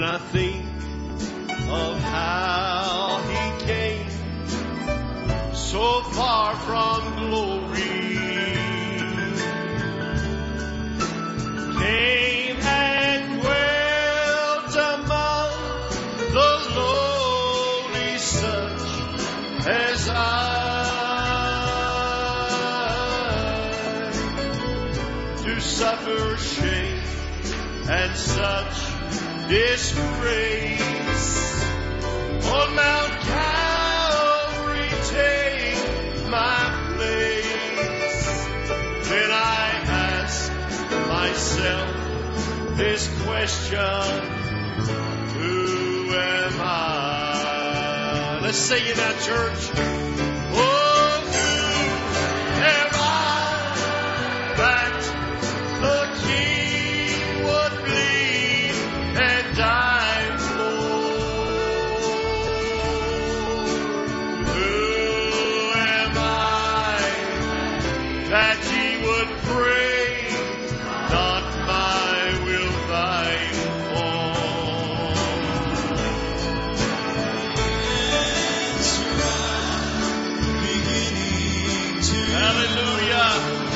When I think of how He came so far from glory, came and dwelt among the lowly, such as I, to suffer shame and such disgrace on Mount Calvary, take my place. Then I ask myself this question: who am I? Let's sing it out, church. Oh, who am I that the King would bleed and die for? Who am I that He would pray, not my will thine fall? Hallelujah.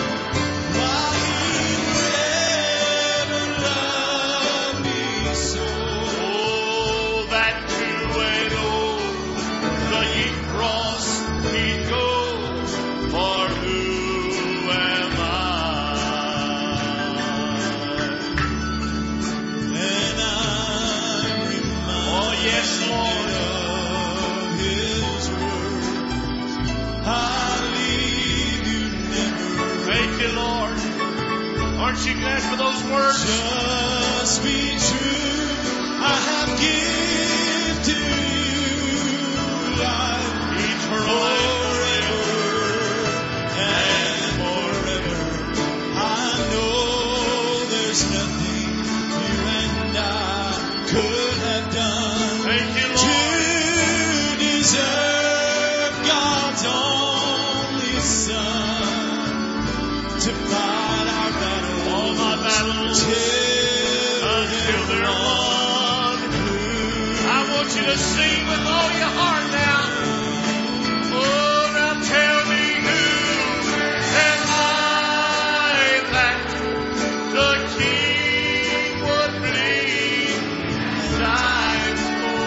Aren't you glad for those words? Just be true. I have given to you life eternal, forever and forever. I know there's nothing you and I could have done. Thank you, Lord. To deserve God's only Son to fight our battle. All my battles until they're won. I want you to sing with all your heart now. Oh, now tell me, who am I that the King would bleed and die for?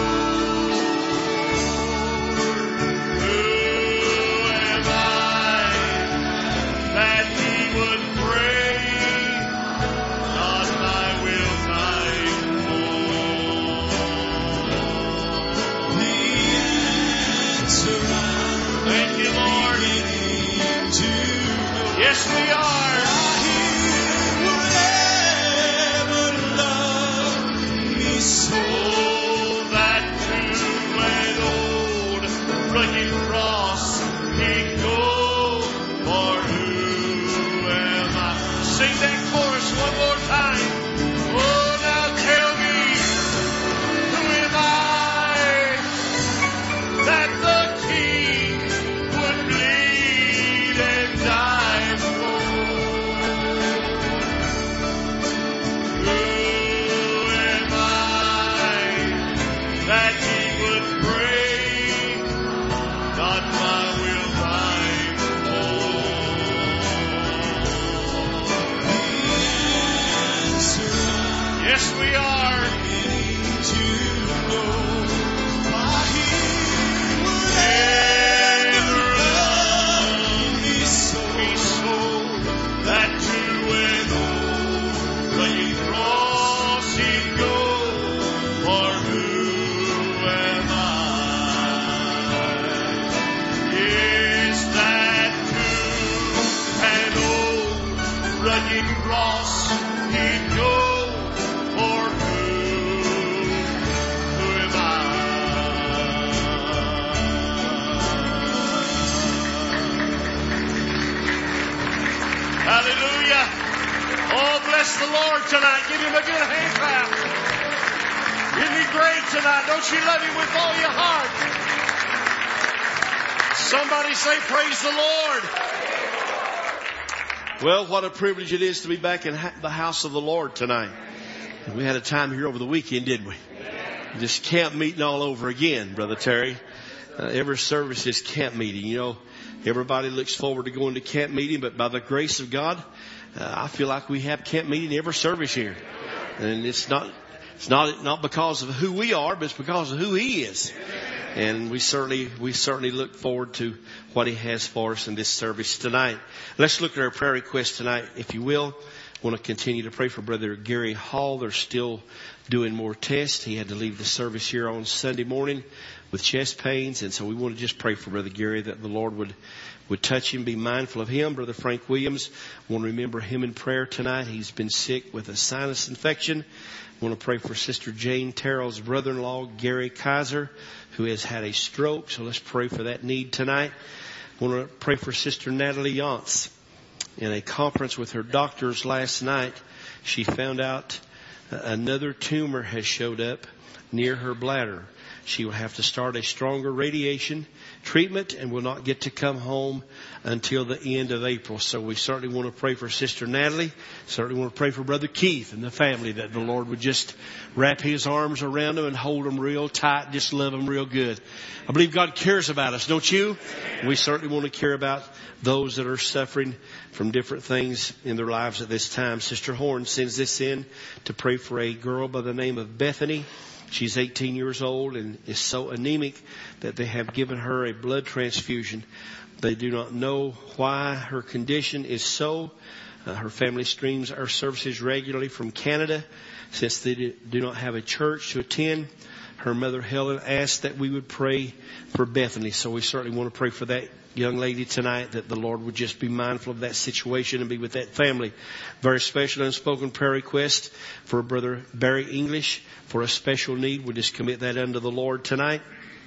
Who am I that He would pray, not my will thine fall? The answer Thank you, Lord. to Yes, we are. would ever love me so. Oh, that true and old rugged cross He'd go for. Who am I? Sing that chorus one more time. Oh, now tell me, who am I that the King would bleed and die for? Who am I that He would pray, not my will thine fall? Yes, we are. To know why He would Ever love me so. be so that to an old rugged cross He'd go. For who am I? Is that to an old rugged cross He'd go? For who am I? Hallelujah. Oh, bless the Lord tonight. Give Him a good hand clap. Isn't He great tonight? Don't you love Him with all your heart? Somebody say, praise the Lord. Well, what a privilege it is to be back in the house of the Lord tonight. We had a time here over the weekend, didn't we? Just camp meeting all over again, Brother Terry. Every service is camp meeting. You know, everybody looks forward to going to camp meeting, but by the grace of God, I feel like we have camp meeting every service here. And it's not because of who we are, but it's because of who He is. And we certainly look forward to what He has for us in this service tonight. Let's look at our prayer request tonight, if you will. I want to continue to pray for Brother Gary Hall. They're still doing more tests. He had to leave the service here on Sunday morning with chest pains. And so we want to just pray for Brother Gary, that the Lord would touch him, be mindful of him. Brother Frank Williams, I want to remember him in prayer tonight. He's been sick with a sinus infection. I want to pray for Sister Jane Terrell's brother-in-law, Gary Kaiser, who has had a stroke. So let's pray for that need tonight. I want to pray for Sister Natalie Yance. In a conference with her doctors last night, she found out another tumor has showed up near her bladder. She will have to start a stronger radiation treatment and will not get to come home until the end of April. So we certainly want to pray for Sister Natalie. Certainly want to pray for Brother Keith and the family, that the Lord would just wrap His arms around them and hold them real tight, just love them real good. I believe God cares about us, don't you? We certainly want to care about those that are suffering from different things in their lives at this time. Sister Horn sends this in to pray for a girl by the name of Bethany. She's 18 years old and is so anemic that they have given her a blood transfusion. They do not know why her condition is so. Her family streams our services regularly from Canada. Since they do not have a church to attend, her mother Helen asked that we would pray for Bethany. So we certainly want to pray for that young lady tonight, that the Lord would just be mindful of that situation and be with that family. Very special unspoken prayer request for Brother Barry English for a special need. We'll just commit that unto the Lord tonight.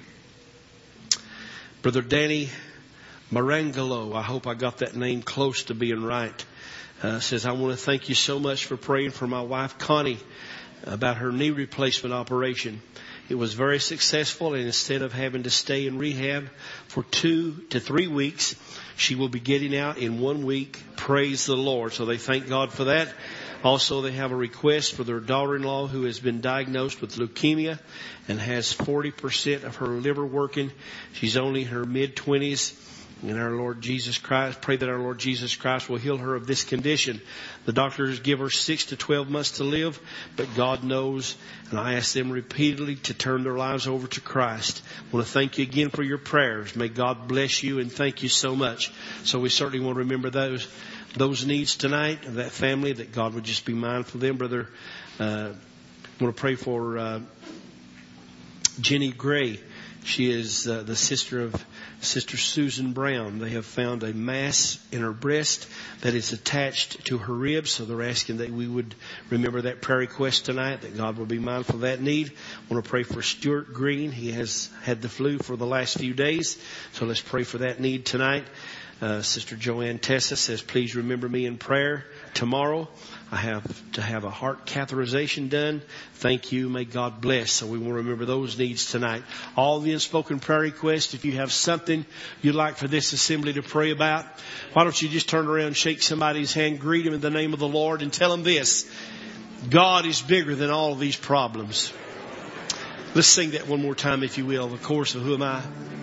Brother Danny Marangelo, I hope I got that name close to being right, says, I want to thank you so much for praying for my wife Connie about her knee replacement operation. It was very successful, and instead of having to stay in rehab for 2 to 3 weeks, she will be getting out in 1 week. Praise the Lord. So they thank God for that. Also, they have a request for their daughter-in-law who has been diagnosed with leukemia and has 40% of her liver working. She's only in her mid-20s. And our Lord Jesus Christ, pray that our Lord Jesus Christ will heal her of this condition. The doctors give her 6 to 12 months to live, but God knows. And I ask them repeatedly to turn their lives over to Christ. I want to thank you again for your prayers. May God bless you, and thank you so much. So we certainly want to remember those needs tonight of that family, that God would just be mindful of them. Brother, I want to pray for Jenny Gray. She is the sister of Sister Susan Brown. They have found a mass in her breast that is attached to her ribs. So they're asking that we would remember that prayer request tonight, that God will be mindful of that need. I want to pray for Stuart Green. He has had the flu for the last few days. So let's pray for that need tonight. Sister Joanne Tessa says, please remember me in prayer tomorrow. I have to have a heart catheterization done. Thank you. May God bless. So we want to remember those needs tonight. All the unspoken prayer requests. If you have something you'd like for this assembly to pray about, why don't you just turn around, shake somebody's hand, greet them in the name of the Lord, and tell them this: God is bigger than all of these problems. Let's sing that one more time, if you will. The chorus of Who Am I?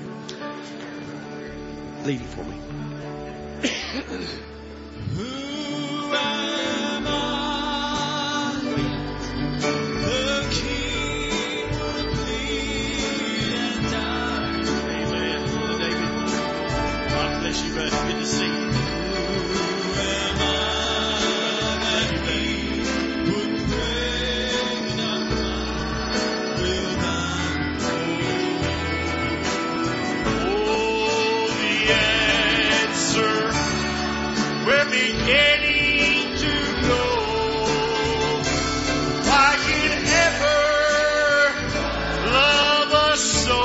Lead it for me. Who am I? The King would bleed and die. Amen. Brother David, God bless you, brother. Good to see you. Who am I that He would pray not mine will thine Oh, the answer we're beginning to know. I can ever love us so.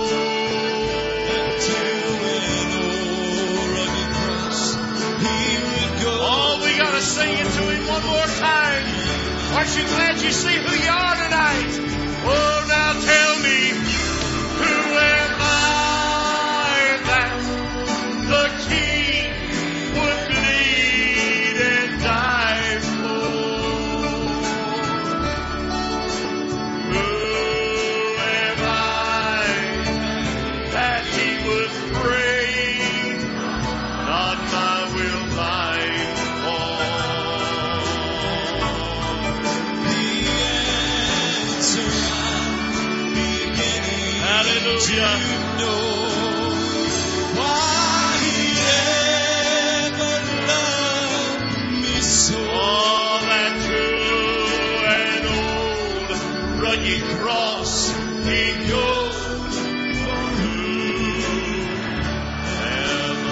till when o'er rugged cross He would go. Oh, we gotta sing it to Him one more time. Aren't you glad you see who you are tonight? Oh, now tell me, who am I that the King would bleed and die for? Hallelujah. know why He ever loved me so. Oh, that true and old rugged cross He goes for who am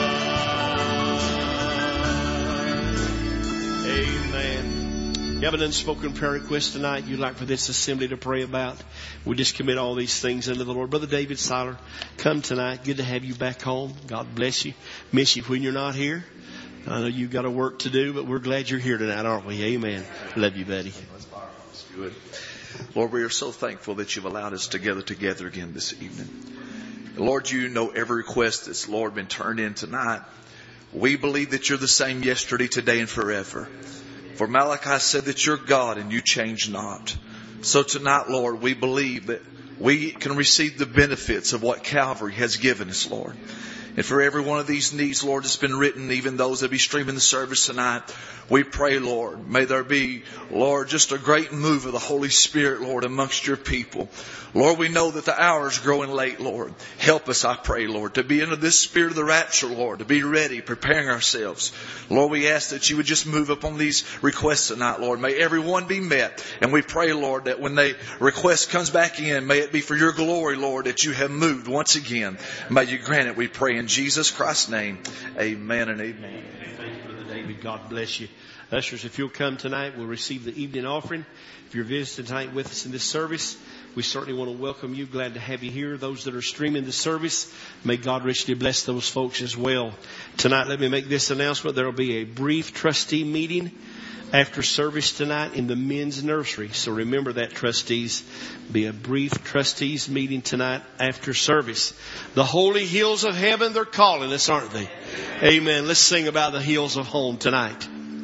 I? Amen. You have an unspoken prayer request tonight you'd like for this assembly to pray about? We just commit all these things into the Lord. Brother David Seiler, come tonight. Good to have you back home. God bless you. Miss you when you're not here. I know you've got a work to do, but we're glad you're here tonight, aren't we? Amen. Love you, buddy. That's good. Lord, we are so thankful that you've allowed us to gather together again this evening. Lord, you know every request that's, Lord, been turned in tonight. We believe that you're the same yesterday, today, and forever. For Malachi said that you're God and you change not. So tonight, Lord, we believe that we can receive the benefits of what Calvary has given us, Lord. And for every one of these needs, Lord, that's been written, even those that be streaming the service tonight, we pray, Lord, may there be, Lord, just a great move of the Holy Spirit, Lord, amongst your people. Lord, we know that the hour is growing late, Lord. Help us, I pray, Lord, to be into this spirit of the rapture, Lord, to be ready, preparing ourselves. Lord, we ask that you would just move upon these requests tonight, Lord. May everyone be met. And we pray, Lord, that when the request comes back in, may it be for your glory, Lord, that you have moved once again. May you grant it, we pray in Jesus Christ's name. Amen and amen. Thank you, Brother David. God bless you. Ushers, if you'll come tonight, we'll receive the evening offering. If you're visiting tonight with us in this service, we certainly want to welcome you. Glad to have you here. Those that are streaming the service, may God richly bless those folks as well. Tonight, let me make this announcement. There will be a brief trustee meeting after service tonight in the men's nursery. So remember that, trustees. Be a brief trustees meeting tonight after service. The holy hills of heaven, they're calling us, aren't they? Amen. Let's sing about the hills of home tonight.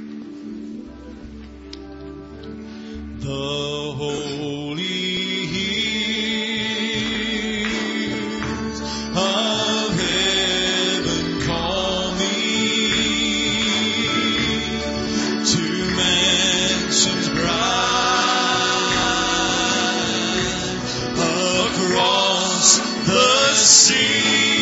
The holy hills of heaven call me to mansions bright across the sea,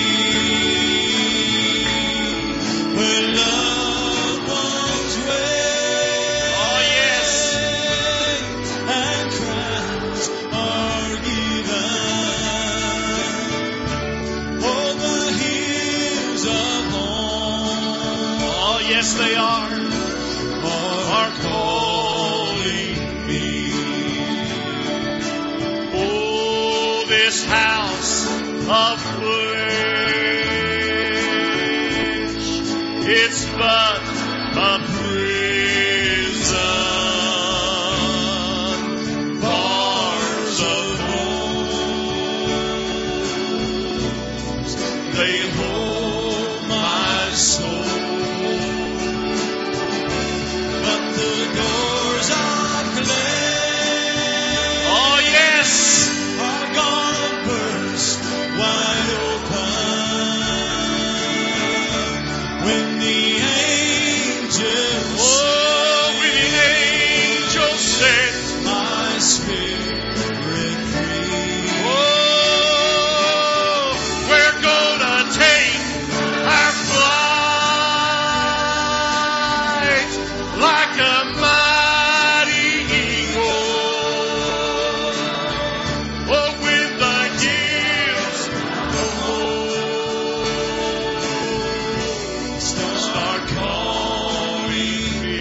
where loved ones wait. Oh, yes. And crowns are given. Oh, the hills of home. Oh, yes, they are calling me. Oh, this house of flesh, it's but a prison. Bars of homes, They hold my soul, but the doors of clay, oh yes, are gonna burst wide open when the angels with the angels set. my spirit free. Oh, we're gonna take our flight like a mighty eagle. Oh, with the gifts of hope, start calling me.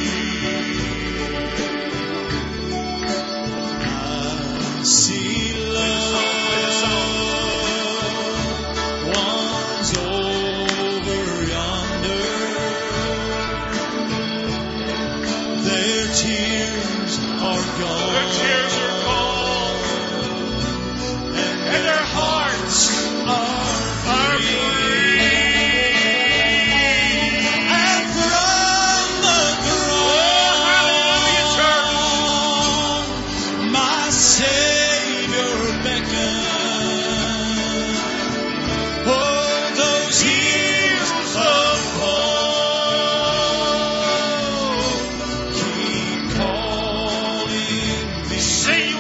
I see love ones over yonder. Their tears are gone. Their tears are gone, And and their hearts are are free. free. And from the hallelujah, throne, my Savior beckons. Oh, those hills of home keep calling me. Say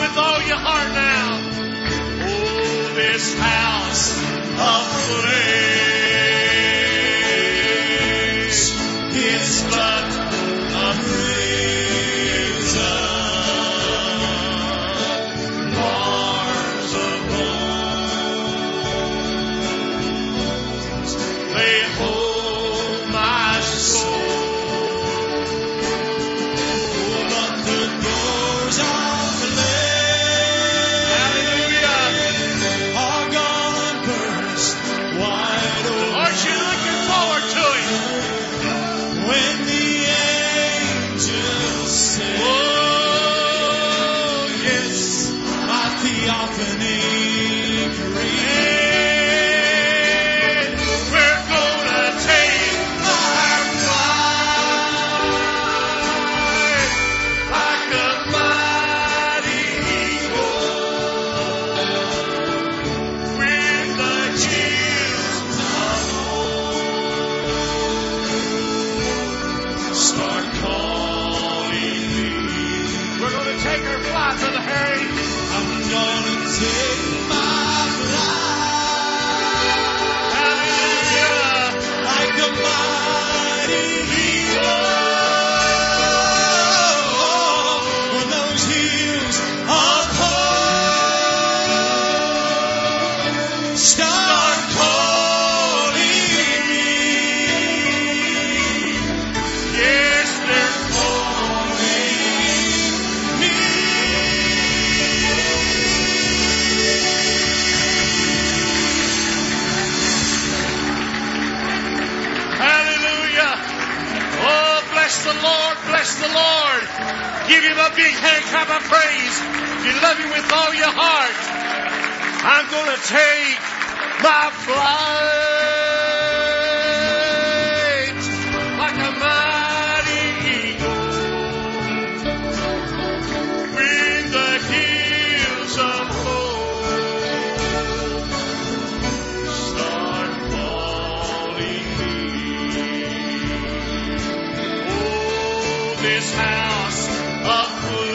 place. It's but a prison. Bars of bones. They hold my soul. But the doors of hallelujah are gone burst wide open. Aren't you looking forward to it? When the angels sing, oh yes, my theophany greet. We're gonna take our flight like a mighty eagle with the chills of start calling me. We're going to take our flight, Brother Harry. I'm going to take my flight. Hallelujah. Like a mighty eagle. When those hills of hope start calling me. Yes, they're calling me. Hallelujah. Oh, bless the Lord, bless the Lord. Give him a big hand clap of praise. If you love him with all your heart. I'm going to take my flight like a mighty eagle with the hills of hope start calling me. Oh, this house of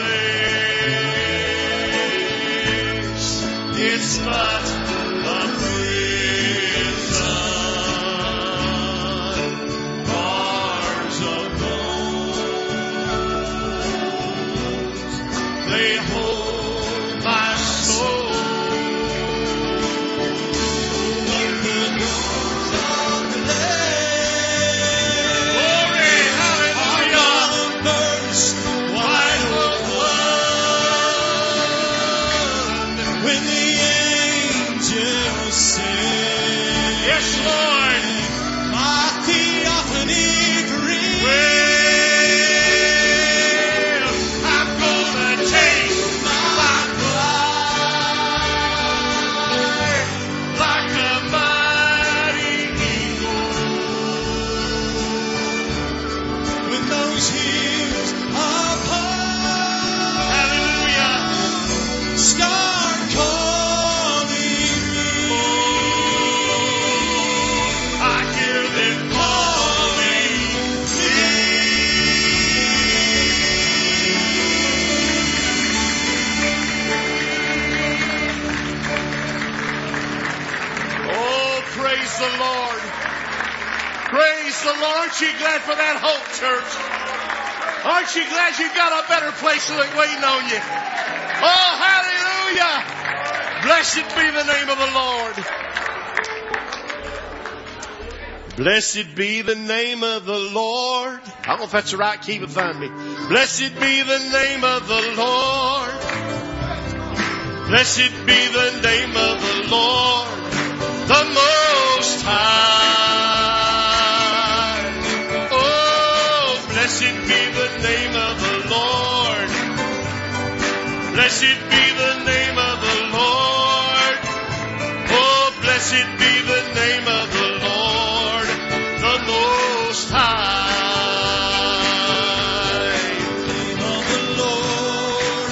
place, it's but a prison. Bars of bones, they hold my soul. But the doors of glory, hallelujah, burst wide open when the angels sing. Yes, Lord. My theophany greet. Well, I'm gonna take my flight like a mighty eagle with those hills of hope. Hallelujah. Start calling me. I hear them calling me. Oh, praise the Lord. Praise the Lord. Aren't you glad for that hope, church? Aren't you glad you got a better place waiting on you? Oh, hallelujah. Blessed be the name of the Lord. Blessed be the name of the Lord. I don't know if that's the right key, but find me. Blessed be the name of the Lord. Blessed be the name of the Lord, the Most High. Oh, blessed be the name of the Lord. Blessed be the name of the Lord. Oh, blessed be the name of the Lord, the Most High. The name of the Lord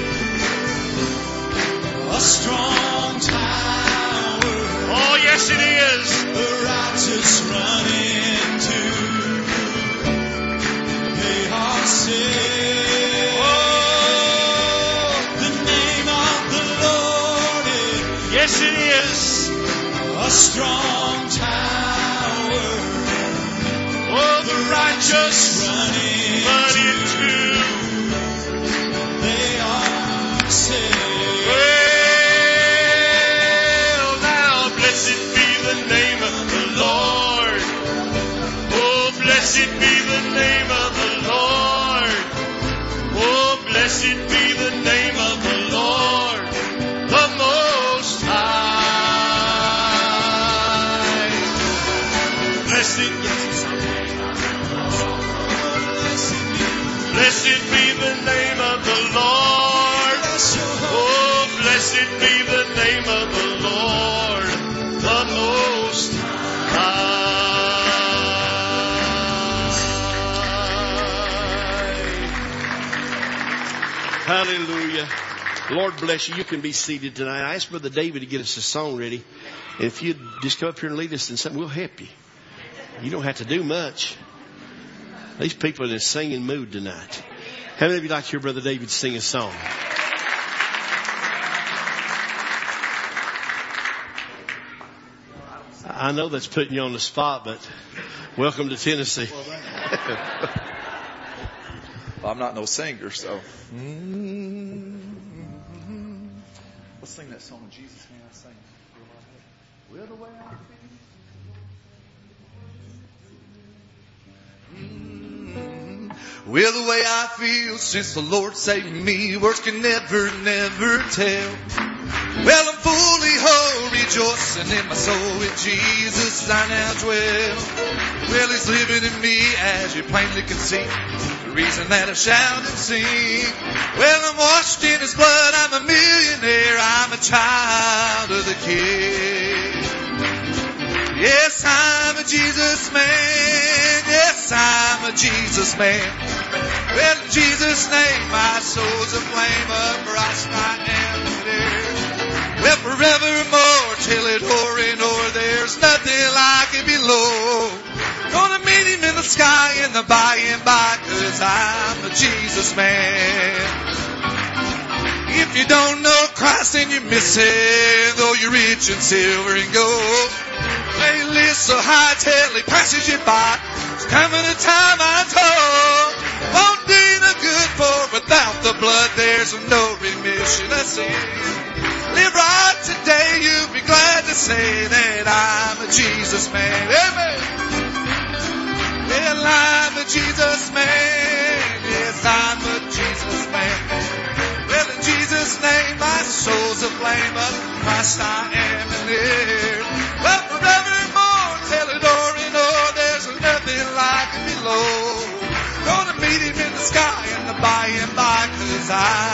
is a strong tower. Oh, yes, it is. The righteous run into. They are saved. Oh, the name of the Lord is. Yes, it is. A a strong tower. Oh, the righteous Run into. they are saved. Well, now blessed be the name of the Lord. Oh, blessed be the name of the Lord. Oh, blessed be the name of the Lord, the Most High. Blessed be the name of the Lord. Oh, blessed be the name of the Lord, the Most High. Hallelujah. Lord bless you. You can be seated tonight. I asked Brother David to get us a song ready. And if you'd just come up here and lead us in something, we'll help you. You don't have to do much. These people are in a singing mood tonight. How many of you like to hear Brother David sing a song? I know that's putting you on the spot, but welcome to Tennessee. Well, I'm not no singer, so. Let's sing that song, Jesus Name I Sing. Will the way I feel. Well, the way I feel since the Lord saved me, words can never tell. Well, I'm fully whole, rejoicing in my soul with Jesus I now dwell. Well, He's living in me as you plainly can see, the reason that I shout and sing. Well, I'm washed in His blood, I'm a millionaire, I'm a child of the King. Yes, I'm a Jesus man. Yes, I'm a Jesus man. Well, in Jesus' name, my soul's aflame. Of Christ I am there. Well, forevermore, till it o'er and o'er, there's nothing like it below. Gonna meet Him in the sky in the by and by, 'cause I'm a Jesus man. If you don't know Christ, then you're missing, though you're rich in silver and gold. They live so high till He passes you by. It's coming a time I'm told won't do no good, for without the blood there's no remission of sin. Live right today, you'll be glad to say that I'm a Jesus man. Amen. Well, I'm a Jesus man. Yes, I'm a Jesus man. Well, in Jesus' name, my soul's aflame. Of Christ I am in there. Well, forevermore, till it o'er and o'er, there's nothing like it below. Gonna meet Him in the sky and the by and by, 'cause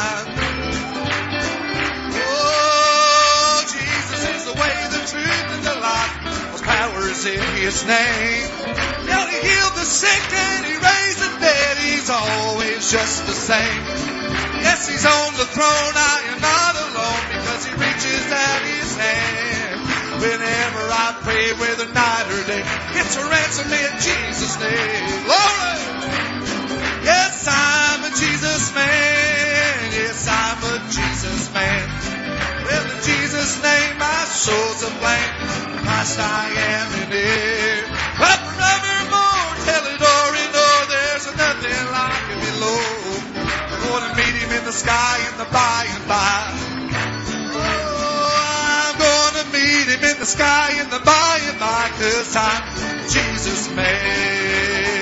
Jesus is the way, the truth, and the life. His power is in His name. Yeah, He healed the sick and He raised the dead. He's always just the same. Yes, He's on the throne. I am not alone, because He reaches out His hand. Whenever I pray, whether night or day, it's a ransom in Jesus' name. Glory! Yes, I'm a Jesus man. Yes, I'm a Jesus man. Well, in Jesus' name, my soul's aflame. Christ I am in here. But forevermore, till it o'er and o'er, there's nothing like it below. I'm going to meet Him in the sky in the by and by. I'm going to meet Him in the sky in the by and by, 'cause I'm Jesus man.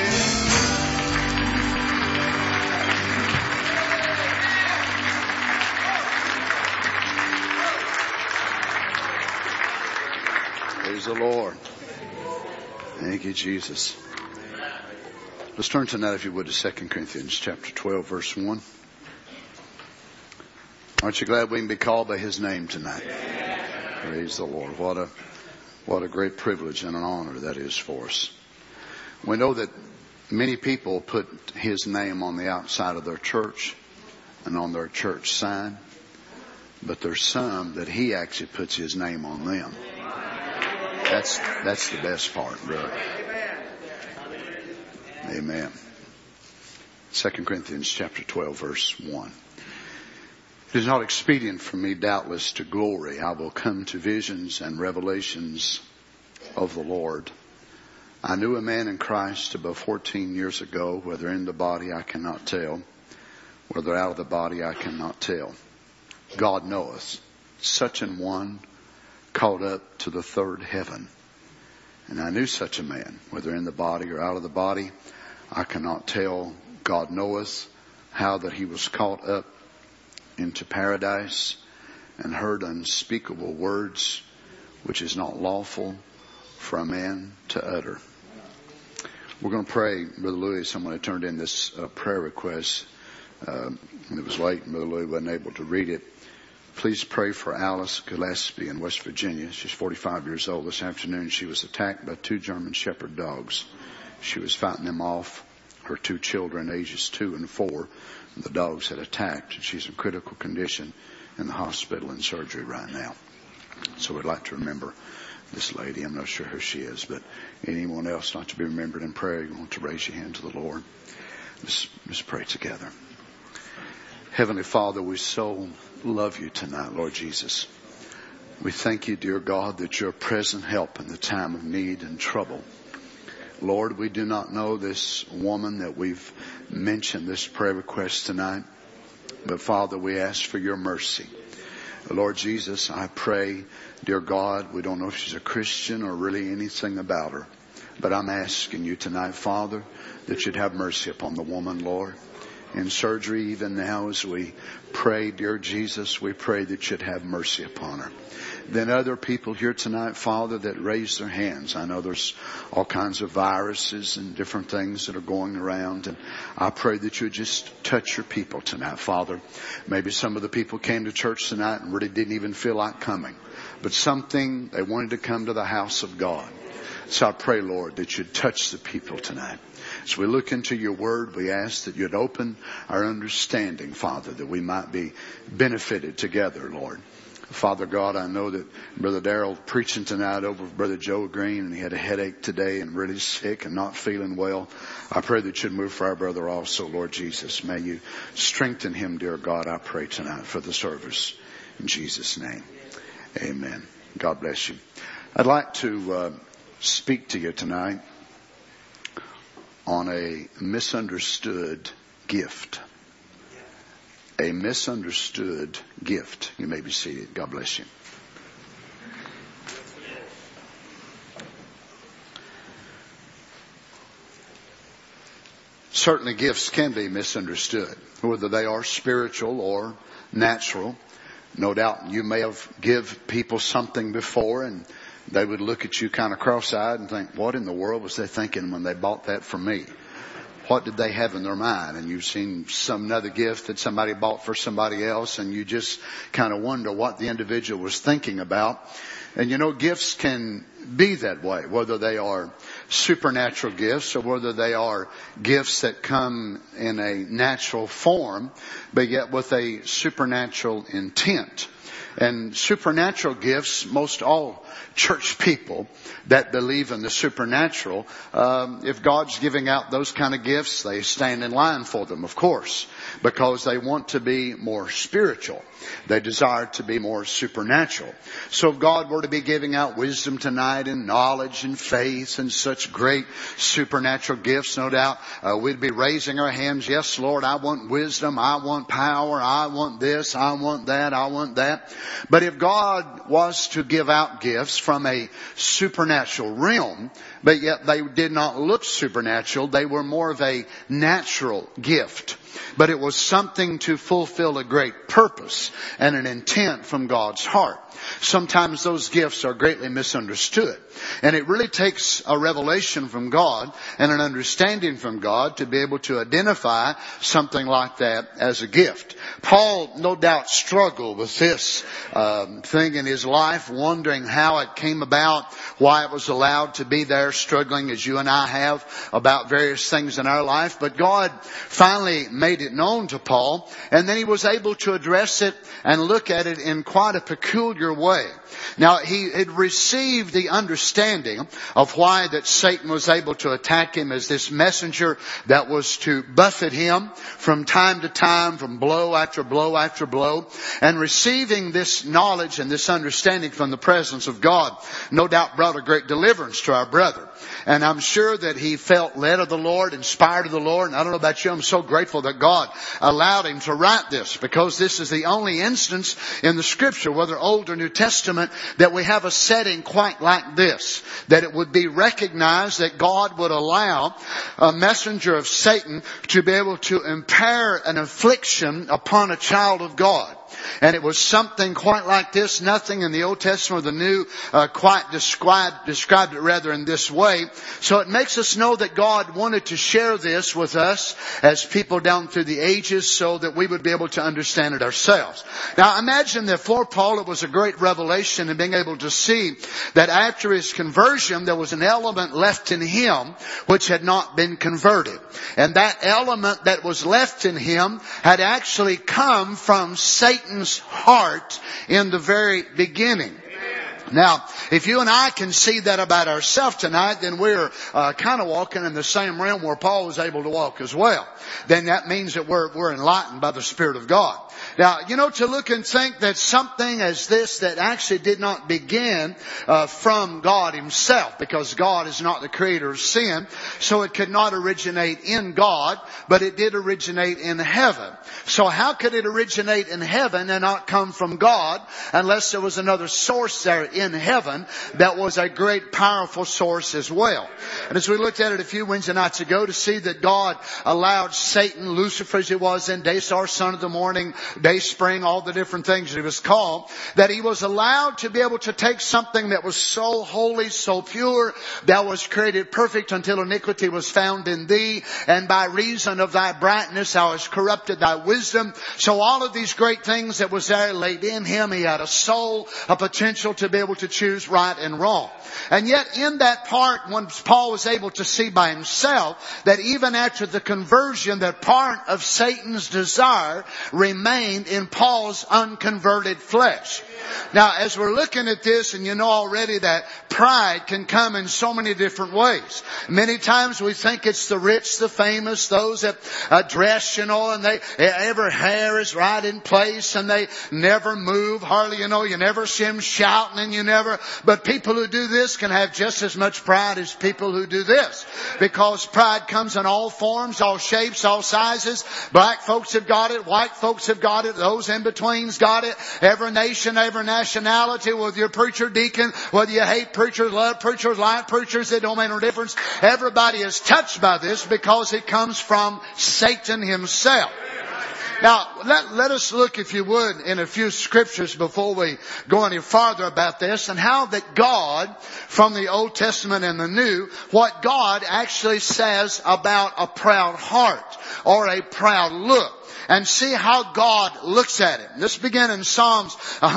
Praise the Lord. Thank you, Jesus. Let's turn tonight, if you would, to 2 Corinthians chapter 12, verse 1. Aren't you glad we can be called by His name tonight? Praise the Lord. What a great privilege and an honor that is for us. We know that many people put His name on the outside of their church and on their church sign, but there's some that He actually puts His name on them. That's the best part, brother. Amen. 2 Corinthians chapter 12, verse 1. It is not expedient for me, doubtless, to glory. I will come to visions and revelations of the Lord. I knew a man in Christ about 14 years ago, whether in the body I cannot tell, whether out of the body I cannot tell. God knoweth, such an one caught up to the third heaven. And I knew such a man, whether in the body or out of the body, I cannot tell. God knoweth how that he was caught up into paradise and heard unspeakable words, which is not lawful for a man to utter. We're going to pray. Brother Louis, somebody turned in this prayer request. It was late and Brother Louis wasn't able to read it. Please pray for Alice Gillespie in West Virginia. She's 45 years old. This afternoon she was attacked by 2 German Shepherd dogs. She was fighting them off. Her 2 children, ages 2 and 4, the dogs had attacked. And she's in critical condition in the hospital in surgery right now. So we'd like to remember this lady. I'm not sure who she is, but anyone else not to be remembered in prayer, you want to raise your hand to the Lord. Let's pray together. Heavenly Father, we so love you tonight, Lord Jesus. We thank you, dear God, that you're present help in the time of need and trouble. Lord, we do not know this woman that we've mentioned this prayer request tonight, but Father, we ask for your mercy. Lord Jesus, I pray, dear God, we don't know if she's a Christian or really anything about her, but I'm asking you tonight, Father, that you'd have mercy upon the woman, Lord. In surgery, even now as we pray, dear Jesus, we pray that you'd have mercy upon her. Then other people here tonight, Father, that raise their hands. I know there's all kinds of viruses and different things that are going around. And I pray that you would just touch your people tonight, Father. Maybe some of the people came to church tonight and really didn't even feel like coming. But something, they wanted to come to the house of God. So I pray, Lord, that you'd touch the people tonight. As we look into your word, we ask that you'd open our understanding, Father, that we might be benefited together, Lord. Father God, I know that Brother Darrell preaching tonight over Brother Joe Green, and he had a headache today and really sick and not feeling well. I pray that you'd move for our brother also, Lord Jesus. May you strengthen him, dear God, I pray tonight for the service. In Jesus' name, amen. God bless you. I'd like to speak to you tonight on a misunderstood gift. A misunderstood gift. You may be seated. God bless you. Certainly gifts can be misunderstood, whether they are spiritual or natural. No doubt you may have give people something before and they would look at you kind of cross-eyed and think, what in the world was they thinking when they bought that for me? What did they have in their mind? And you've seen another gift that somebody bought for somebody else, and you just kind of wonder what the individual was thinking about. And you know, gifts can be that way, whether they are supernatural gifts or whether they are gifts that come in a natural form, but yet with a supernatural intent. And supernatural gifts, most all church people that believe in the supernatural, if God's giving out those kind of gifts, they stand in line for them, of course, because they want to be more spiritual. They desire to be more supernatural. So if God were to be giving out wisdom tonight and knowledge and faith and such great supernatural gifts, no doubt we'd be raising our hands. Yes, Lord, I want wisdom. I want power. I want this. I want that. I want that. But if God was to give out gifts from a supernatural realm, but yet they did not look supernatural, they were more of a natural gift. But it was something to fulfill a great purpose and an intent from God's heart. Sometimes those gifts are greatly misunderstood. And it really takes a revelation from God and an understanding from God to be able to identify something like that as a gift. Paul no doubt struggled with this thing in his life, wondering how it came about, why it was allowed to be there, struggling as you and I have about various things in our life. But God finally made it known to Paul, and then he was able to address it and look at it in quite a peculiar way. Now, he had received the understanding of why that Satan was able to attack him as this messenger that was to buffet him from time to time, from blow after blow after blow, and receiving this knowledge and this understanding from the presence of God, no doubt brought a great deliverance to our brother. And I'm sure that he felt led of the Lord, inspired of the Lord. And I don't know about you, I'm so grateful that God allowed him to write this, because this is the only instance in the Scripture, whether Old or New Testament, that we have a setting quite like this. That it would be recognized that God would allow a messenger of Satan to be able to impair an affliction upon a child of God. And it was something quite like this. Nothing in the Old Testament or the New quite described it rather in this way. So it makes us know that God wanted to share this with us as people down through the ages, so that we would be able to understand it ourselves. Now imagine that for Paul it was a great revelation in being able to see that after his conversion there was an element left in him which had not been converted. And that element that was left in him had actually come from Satan's heart in the very beginning. Now, if you and I can see that about ourselves tonight, then we're kind of walking in the same realm where Paul was able to walk as well. Then that means that we're enlightened by the Spirit of God. Now, to look and think that something as this that actually did not begin from God Himself, because God is not the creator of sin, so it could not originate in God, but it did originate in heaven. So how could it originate in heaven and not come from God, unless there was another source there in heaven that was a great powerful source as well? And as we looked at it a few Wednesday nights ago, to see that God allowed Satan, Lucifer as he was then, Daystar, son of the morning, Dayspring, all the different things that he was called, that he was allowed to be able to take something that was so holy, so pure, that was created perfect until iniquity was found in thee, and by reason of thy brightness thou hast corrupted thy wisdom. So all of these great things that was there laid in him, he had a soul, a potential to be able to choose right and wrong. And yet in that part, when Paul was able to see by himself that even after the conversion, that part of Satan's desire remained in Paul's unconverted flesh. Now, as we're looking at this, and you know already that pride can come in so many different ways. Many times we think it's the rich, the famous, those that dress, and every hair is right in place, and they never move. Hardly, you never see them shouting, and but people who do this can have just as much pride as people who do this. Because pride comes in all forms, all shapes, all sizes. Black folks have got it, white folks have got it, those in between's got it. Every nation, every nationality, whether you're preacher, deacon, whether you hate preachers, love preachers, like preachers, it don't make no difference. Everybody is touched by this because it comes from Satan himself. Now, let us look, if you would, in a few scriptures before we go any farther about this, and how that God, from the Old Testament and the New, what God actually says about a proud heart or a proud look, and see how God looks at it. This begins in Psalms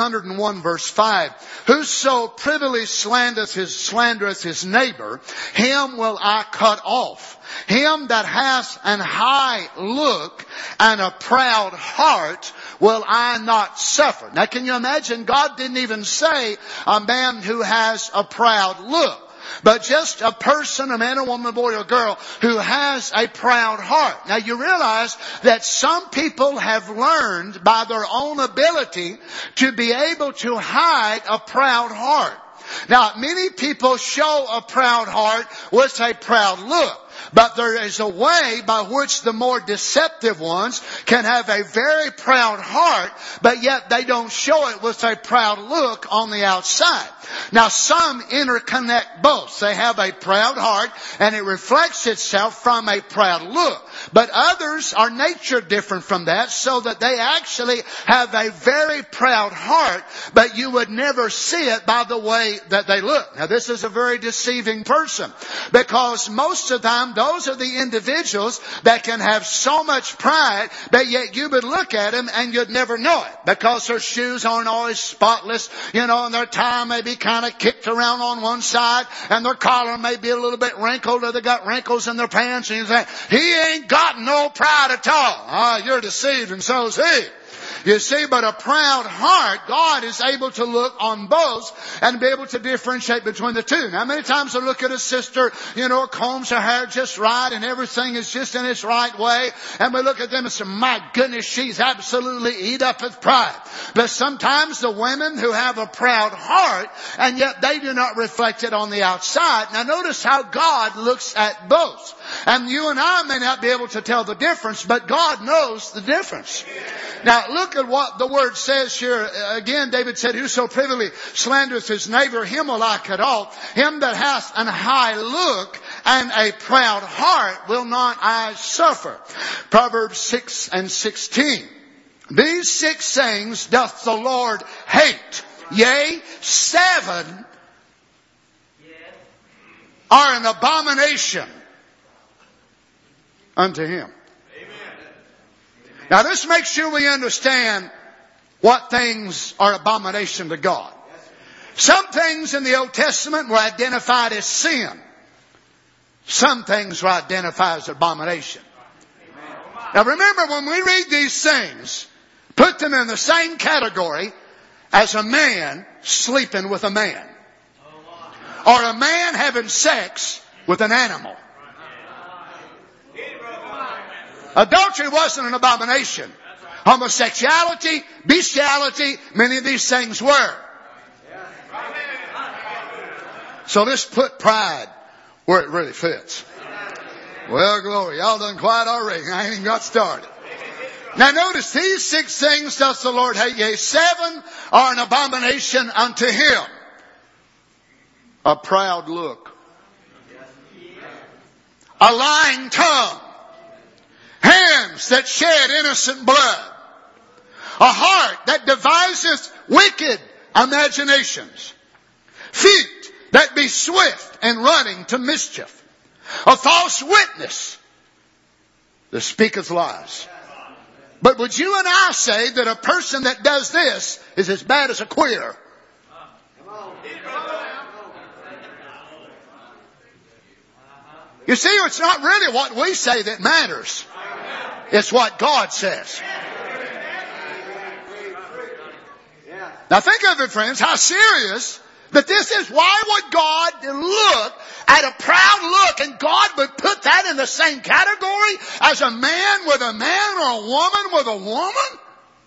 101 verse 5. Whoso privily slandereth his neighbor, him will I cut off. Him that has an high look and a proud heart will I not suffer. Now can you imagine? God didn't even say a man who has a proud look, but just a person, a man, a woman, a boy, or a girl who has a proud heart. Now you realize that some people have learned by their own ability to be able to hide a proud heart. Now many people show a proud heart with a proud look. But there is a way by which the more deceptive ones can have a very proud heart, but yet they don't show it with a proud look on the outside. Now some interconnect both. They have a proud heart and it reflects itself from a proud look. But others are nature different from that, so that they actually have a very proud heart, but you would never see it by the way that they look. Now this is a very deceiving person, because most of the time those are the individuals that can have so much pride, but yet you would look at them and you'd never know it, because their shoes aren't always spotless, and their tie may be kind of kicked around on one side, and their collar may be a little bit wrinkled, or they got wrinkles in their pants, and you say, he ain't got no pride at all. You're deceived, and so is he. You see, but a proud heart, God is able to look on both and be able to differentiate between the two. Now, many times I look at a sister, combs her hair just right and everything is just in its right way. And we look at them and say, my goodness, she's absolutely eat up with pride. But sometimes the women who have a proud heart, and yet they do not reflect it on the outside. Now notice how God looks at both. And you and I may not be able to tell the difference, but God knows the difference. Now look at what the word says here. Again, David said, whoso privily slandereth his neighbor, him will I cut off. Him that hath an high look and a proud heart will not I suffer. Proverbs 6:16. These 6 things doth the Lord hate. Yea, 7 are an abomination unto him. Now this makes sure we understand what things are abomination to God. Some things in the Old Testament were identified as sin. Some things were identified as abomination. Now remember, when we read these things, put them in the same category as a man sleeping with a man. Or a man having sex with an animal. Adultery wasn't an abomination. Homosexuality, bestiality, many of these things were. So let's put pride where it really fits. Well, glory. Y'all done quiet already. I ain't even got started. Now notice, these 6 things doth the Lord hate. Yea, 7 are an abomination unto him. A proud look. A lying tongue. Hands that shed innocent blood. A heart that deviseth wicked imaginations. Feet that be swift and running to mischief. A false witness that speaketh lies. But would you and I say that a person that does this is as bad as a queer? You see, it's not really what we say that matters. It's what God says. Now think of it, friends, how serious that this is. Why would God look at a proud look, and God would put that in the same category as a man with a man or a woman with a woman?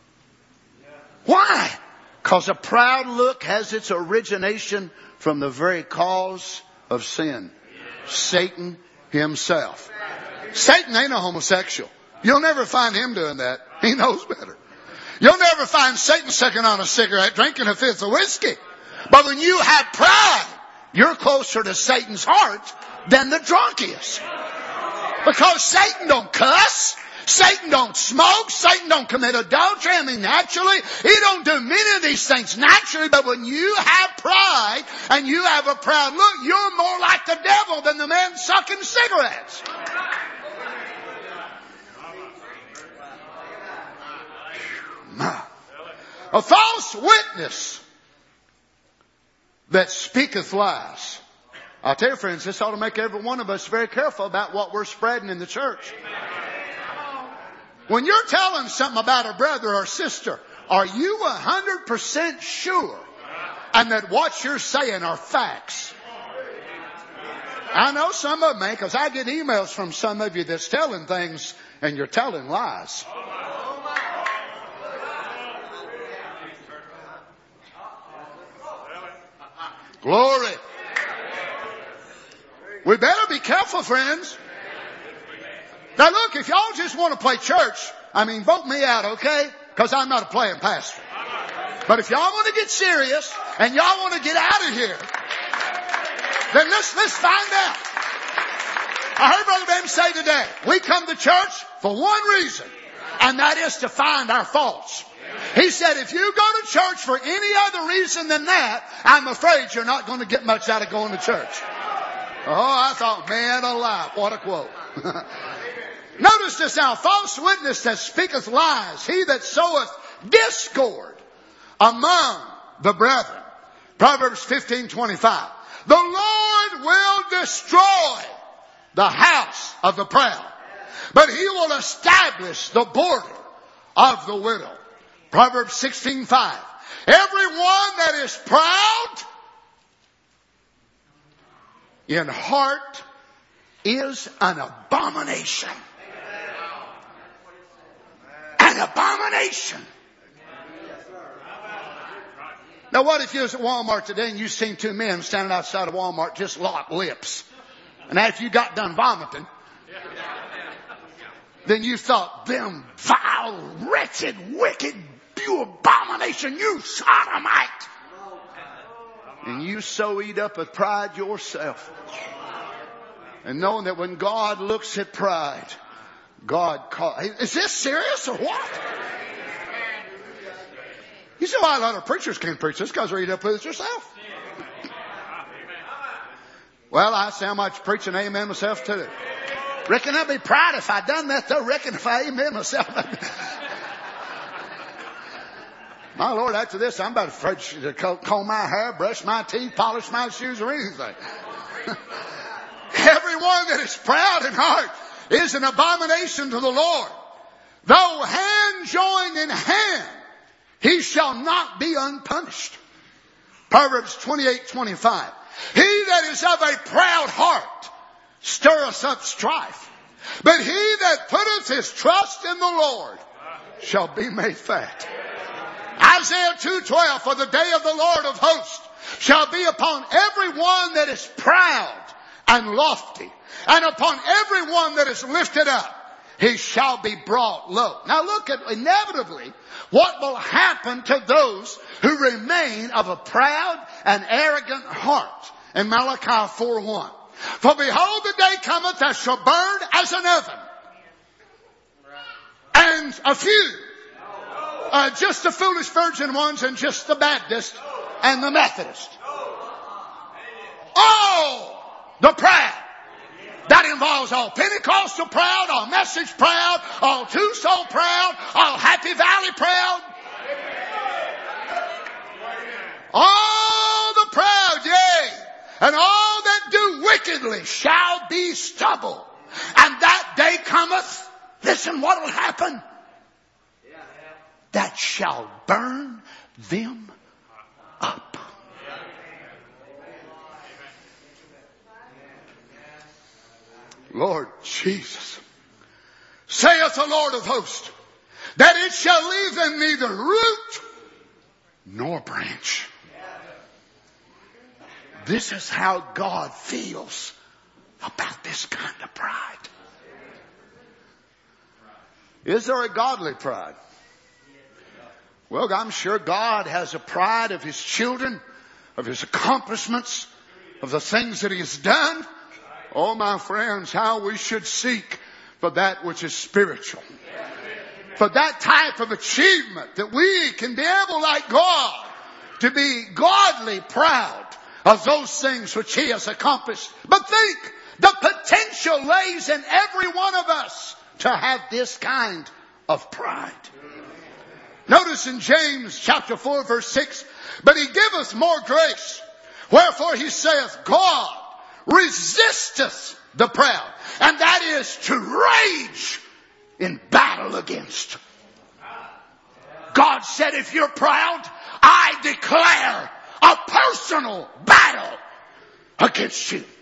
Why? Because a proud look has its origination from the very cause of sin. Satan himself. Satan ain't a homosexual. You'll never find him doing that. He knows better. You'll never find Satan sucking on a cigarette, drinking a fifth of whiskey. But when you have pride, you're closer to Satan's heart than the drunk is. Because Satan don't cuss. Satan don't smoke. Satan don't commit adultery. I mean, naturally, he don't do many of these things naturally. But when you have pride and you have a proud look, you're more like the devil than the man sucking cigarettes. A false witness that speaketh lies. I'll tell you, friends, this ought to make every one of us very careful about what we're spreading in the church. When you're telling something about a brother or sister, are you 100% sure and that what you're saying are facts? I know some of them ain't, because I get emails from some of you that's telling things and you're telling lies. Glory. We better be careful, friends. Now look, if y'all just want to play church, vote me out, okay? Because I'm not a playing pastor. But if y'all want to get serious and y'all want to get out of here, then let's find out. I heard Brother Ben say today, we come to church for one reason, and that is to find our faults. He said, if you go to church for any other reason than that, I'm afraid you're not going to get much out of going to church. Oh, I thought, man alive, what a quote. Notice this now, false witness that speaketh lies, he that soweth discord among the brethren. Proverbs 15:25. The Lord will destroy the house of the proud, but he will establish the border of the widow. Proverbs 16:5. Everyone that is proud in heart is an abomination. An abomination. Now what if you was at Walmart today and you seen two men standing outside of Walmart just locked lips? And after you got done vomiting, then you thought, them vile, wretched, wicked, you abomination, you sodomite. And you so eat up with pride yourself. And knowing that when God looks at pride, God calls. Is this serious or what? You see why a lot of preachers can't preach this? Because you're eat up with it yourself. Well, I say I might preach an amen myself too. Reckon I'd be proud if I'd done that though. Reckon if I amen myself. My Lord, after this, I'm about afraid to comb my hair, brush my teeth, polish my shoes, or anything. Everyone that is proud in heart is an abomination to the Lord. Though hand join in hand, he shall not be unpunished. Proverbs 28:25. He that is of a proud heart stirreth up strife, but he that putteth his trust in the Lord shall be made fat. Isaiah 2:12. For the day of the Lord of hosts shall be upon every one that is proud and lofty, and upon every one that is lifted up he shall be brought low. Now look at inevitably what will happen to those who remain of a proud and arrogant heart. In Malachi 4:1. For behold, the day cometh that shall burn as an oven. And a few, just the foolish virgin ones and just the Baptist and the Methodist. Oh, the proud. That involves all Pentecostal proud, all Message proud, all Tucson proud, all Happy Valley proud. All the proud, yea, and all that do wickedly shall be stubble. And that day cometh, listen what will happen, that shall burn them up. Lord Jesus, saith the Lord of hosts, that it shall leave them neither root nor branch. This is how God feels about this kind of pride. Is there a godly pride? Well, I'm sure God has a pride of His children, of His accomplishments, of the things that He has done. Oh, my friends, how we should seek for that which is spiritual. For that type of achievement that we can be able, like God, to be godly proud of those things which He has accomplished. But think, the potential lays in every one of us to have this kind of pride. Notice in James chapter 4 verse 6, but He giveth more grace. Wherefore He saith, God resisteth the proud. And that is to rage in battle against. God said, if you're proud, I declare a personal battle against you.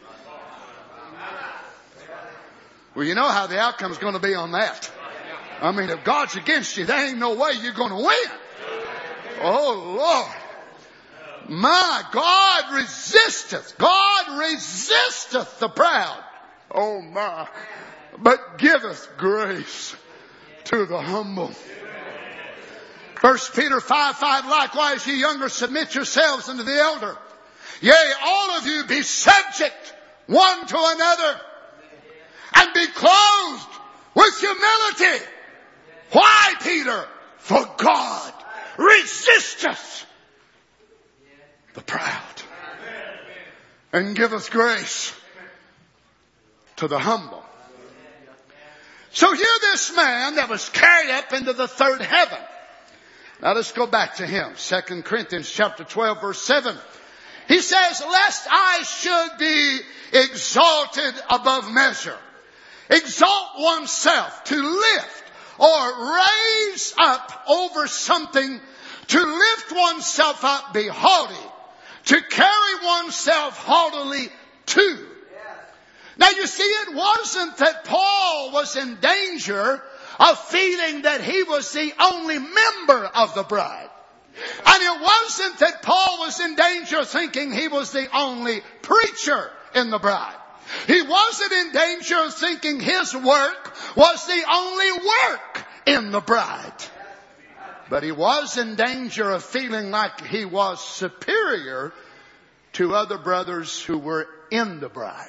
Well, you know how the outcome's going to be on that. I mean, if God's against you, there ain't no way you're going to win. Oh, Lord. My God resisteth the proud. Oh, my. But giveth grace to the humble. 1 Peter 5:5, likewise, ye younger, submit yourselves unto the elder. Yea, all of you be subject one to another, and be clothed with humility. Why, Peter? For God resisteth the proud, and giveth grace to the humble. So here this man that was carried up into the third heaven. Now let's go back to him. 2 Corinthians chapter 12 verse 7. He says, lest I should be exalted above measure. Exalt oneself to lift or raise up over something, to lift oneself up, be haughty, to carry oneself haughtily too. Now you see, it wasn't that Paul was in danger of feeling that he was the only member of the bride. And it wasn't that Paul was in danger of thinking he was the only preacher in the bride. He wasn't in danger of thinking his work was the only work in the bride. But he was in danger of feeling like he was superior to other brothers who were in the bride.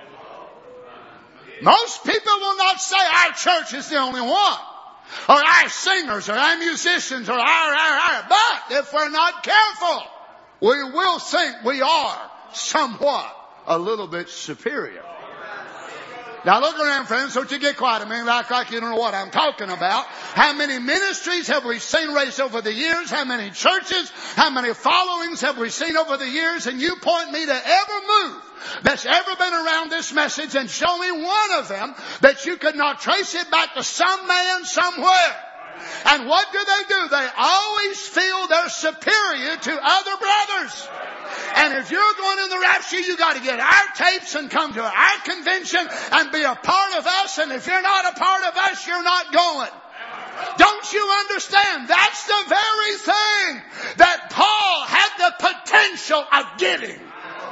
Most people will not say our church is the only one, or our singers, or our musicians, or our. But if we're not careful, we will think we are somewhat a little bit superior. Now look around, friends. Don't you get quiet. I mean, like you don't know what I'm talking about. How many ministries have we seen raised over the years? How many churches? How many followings have we seen over the years? And you point me to every move that's ever been around this message and show me one of them that you could not trace it back to some man somewhere. And what do? They always feel they're superior to other brothers. And if you're going in the rapture, you got to get our tapes and come to our convention and be a part of us. And if you're not a part of us, you're not going. Don't you understand? That's the very thing that Paul had the potential of getting.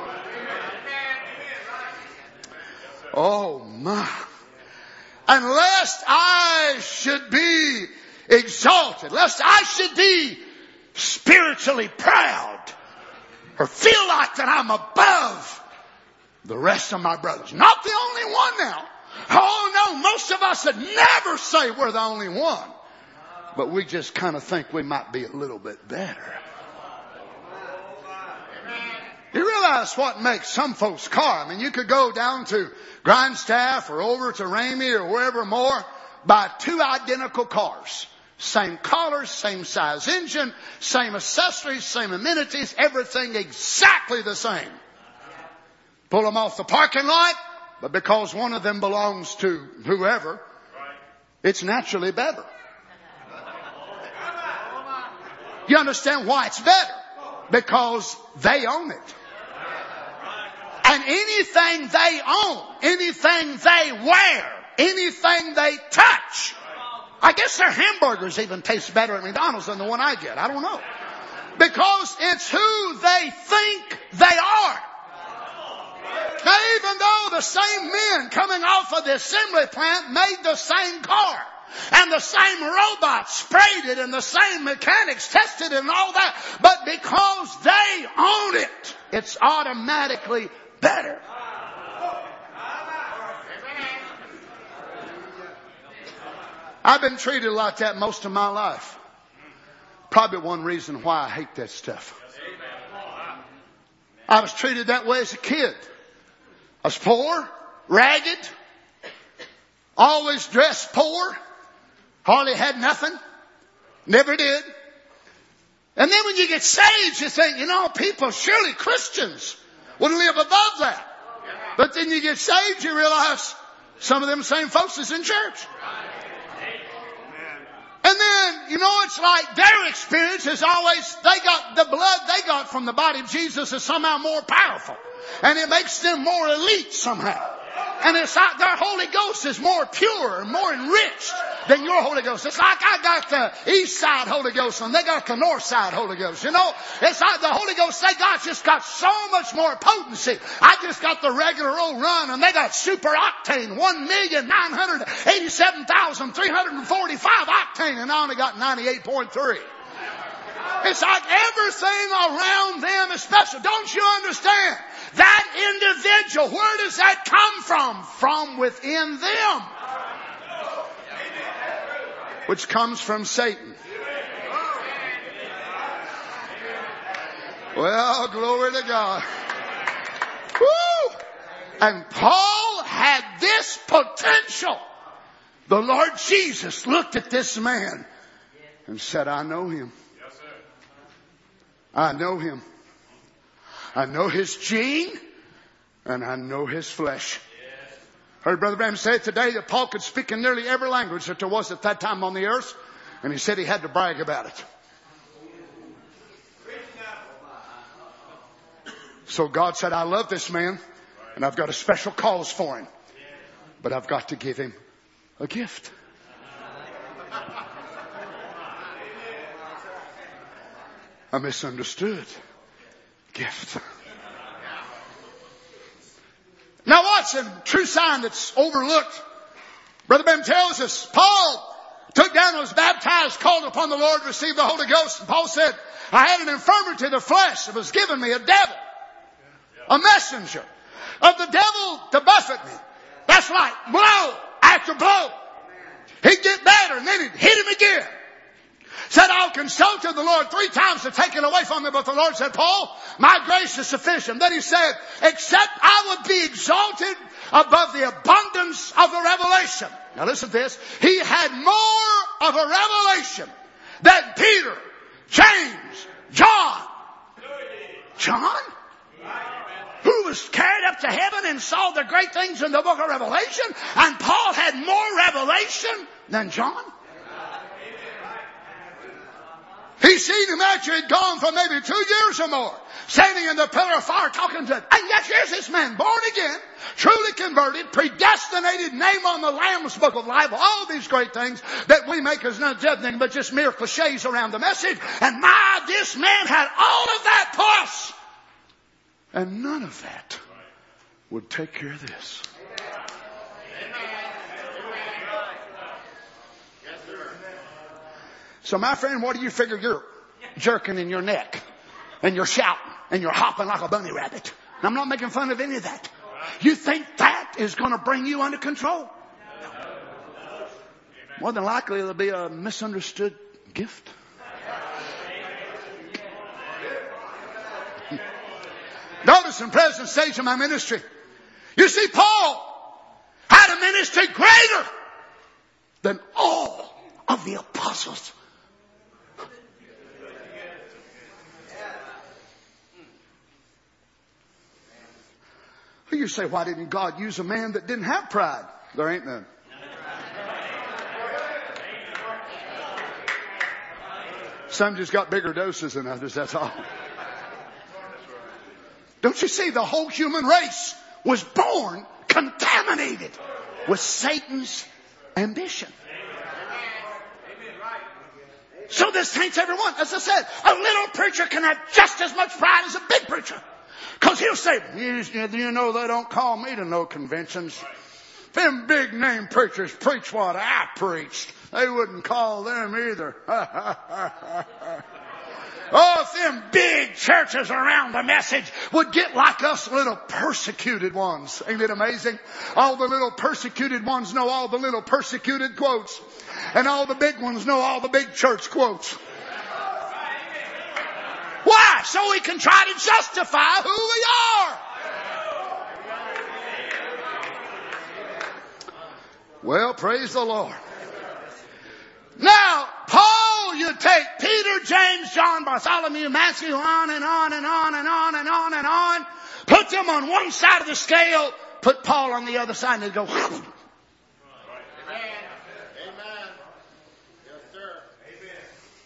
Oh my. Unless I should be exalted, lest I should be spiritually proud, or feel like that I'm above the rest of my brothers. Not the only one now. Oh no, most of us would never say we're the only one. But we just kind of think we might be a little bit better. You realize what makes some folks' car? I mean, you could go down to Grindstaff or over to Ramey or wherever more, buy two identical cars. Same colors, same size engine, same accessories, same amenities, everything exactly the same. Pull them off the parking lot, but because one of them belongs to whoever, it's naturally better. You understand why it's better? Because they own it. And anything they own, anything they wear, anything they touch, I guess their hamburgers even taste better at McDonald's than the one I get. I don't know. Because it's who they think they are. Now, even though the same men coming off of the assembly plant made the same car, and the same robots sprayed it, and the same mechanics tested it and all that, but because they own it, it's automatically better. I've been treated like that most of my life. Probably one reason why I hate that stuff. I was treated that way as a kid. I was poor, ragged, always dressed poor, hardly had nothing, never did. And then when you get saved, you think, people, surely Christians would live above that. But then you get saved, you realize some of them same folks is in church. And then, it's like their experience is always, they got the blood they got from the body of Jesus is somehow more powerful. And it makes them more elite somehow. And it's like their Holy Ghost is more pure and more enriched than your Holy Ghost. It's like I got the east side Holy Ghost and they got the north side Holy Ghost. It's like the Holy Ghost, they got just got so much more potency. I just got the regular old run and they got super octane, 1,987,345 octane, and I only got 98.3. It's like everything around them is special. Don't you understand? That individual, where does that come from? From within them. Which comes from Satan. Well, glory to God. Woo! And Paul had this potential. The Lord Jesus looked at this man and said, I know him. I know him. I know his gene and I know his flesh. Heard Brother Branham say today that Paul could speak in nearly every language that there was at that time on the earth. And he said he had to brag about it. So God said, I love this man, and I've got a special cause for him. But I've got to give him a gift. A misunderstood gift. Now watch a true sign that's overlooked. Brother Ben tells us, Paul took down, was baptized, called upon the Lord, received the Holy Ghost. And Paul said, I had an infirmity of the flesh that was given me, a devil, a messenger of the devil to buffet me. That's right, blow after blow. He'd get better and then he'd hit him again. Said, I'll consult with the Lord 3 times to take it away from me. But the Lord said, Paul, my grace is sufficient. Then he said, except I would be exalted above the abundance of the revelation. Now listen to this. He had more of a revelation than Peter, James, John. John? Who was carried up to heaven and saw the great things in the book of Revelation. And Paul had more revelation than John. He seen him after he'd gone for maybe 2 years or more, standing in the pillar of fire talking to him. And yet here's this man, born again, truly converted, predestinated, name on the Lamb's book of life, all these great things that we make as nothing but just mere cliches around the message. And this man had all of that plus. And none of that would take care of this. So my friend, what do you figure you're jerking in your neck? And you're shouting and you're hopping like a bunny rabbit. And I'm not making fun of any of that. You think that is going to bring you under control? More than likely it'll be a misunderstood gift. Notice in present stage of my ministry, you see, Paul had a ministry greater than all of the apostles. You say, why didn't God use a man that didn't have pride? There ain't none. Some just got bigger doses than others, that's all. Don't you see, the whole human race was born contaminated with Satan's ambition. So the saints, everyone, as I said, a little preacher can have just as much pride as a big preacher. Because he'll say, you know, they don't call me to no conventions. Them big name preachers preach what I preached. They wouldn't call them either. Oh, if them big churches around the message would get like us little persecuted ones. Ain't it amazing? All the little persecuted ones know all the little persecuted quotes. And all the big ones know all the big church quotes. Why? So we can try to justify who we are. Well, praise the Lord. Now, Paul, you take Peter, James, John, Bartholomew, Matthew, on and on and on and on and on and on. Put them on one side of the scale. Put Paul on the other side and go. Amen. Amen. Yes, sir. Amen.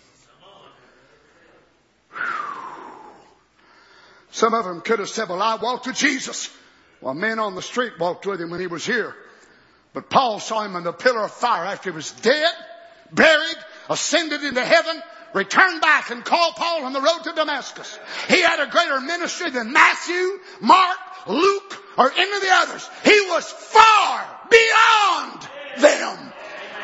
Some of them could have said, well, I walked with Jesus. Well, men on the street walked with him when he was here. But Paul saw him in the pillar of fire after he was dead, buried, ascended into heaven, returned back and called Paul on the road to Damascus. He had a greater ministry than Matthew, Mark, Luke, or any of the others. He was far beyond them.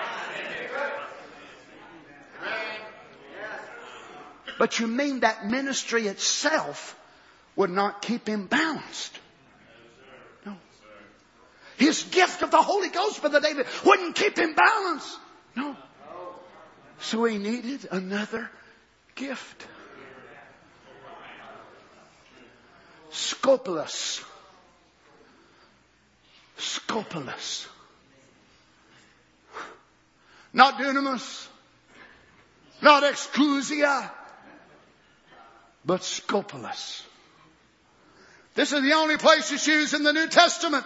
But you mean that ministry itself would not keep him balanced? No. His gift of the Holy Ghost, Brother David, wouldn't keep him balanced. No. So he needed another gift. Scopulus. Scopulus. Not dunamis. Not exousia. But scopulus. This is the only place it's used in the New Testament.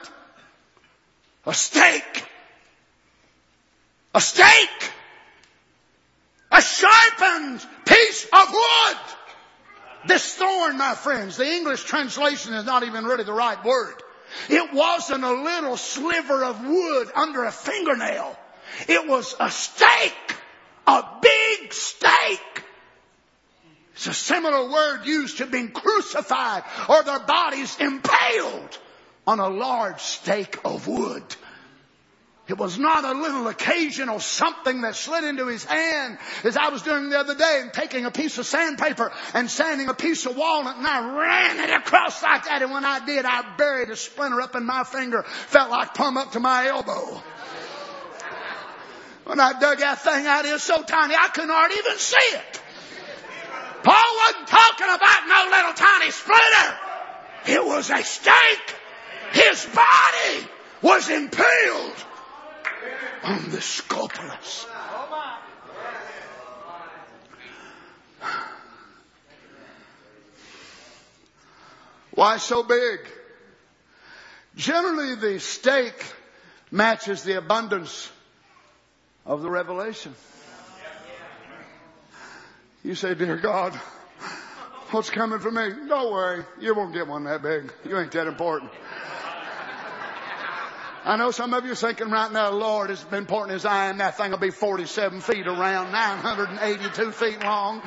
A stake. A stake. A sharpened piece of wood. This thorn, my friends, the English translation is not even really the right word. It wasn't a little sliver of wood under a fingernail. It was a stake. A big stake. It's a similar word used to being crucified or their bodies impaled on a large stake of wood. It was not a little occasional something that slid into his hand, as I was doing the other day, and taking a piece of sandpaper and sanding a piece of walnut, and I ran it across like that. And when I did, I buried a splinter up in my finger. Felt like plumb up to my elbow. When I dug that thing out, it was so tiny I couldn't hardly even see it. Paul wasn't talking about no little tiny splinter. It was a stake. His body was impaled on the scopulus. Why so big? Generally, the stake matches the abundance of the revelation. You say, dear God, what's coming for me? Don't worry. You won't get one that big. You ain't that important. I know some of you are thinking right now, Lord, as important as I am, that thing will be 47 feet around, 982 feet long.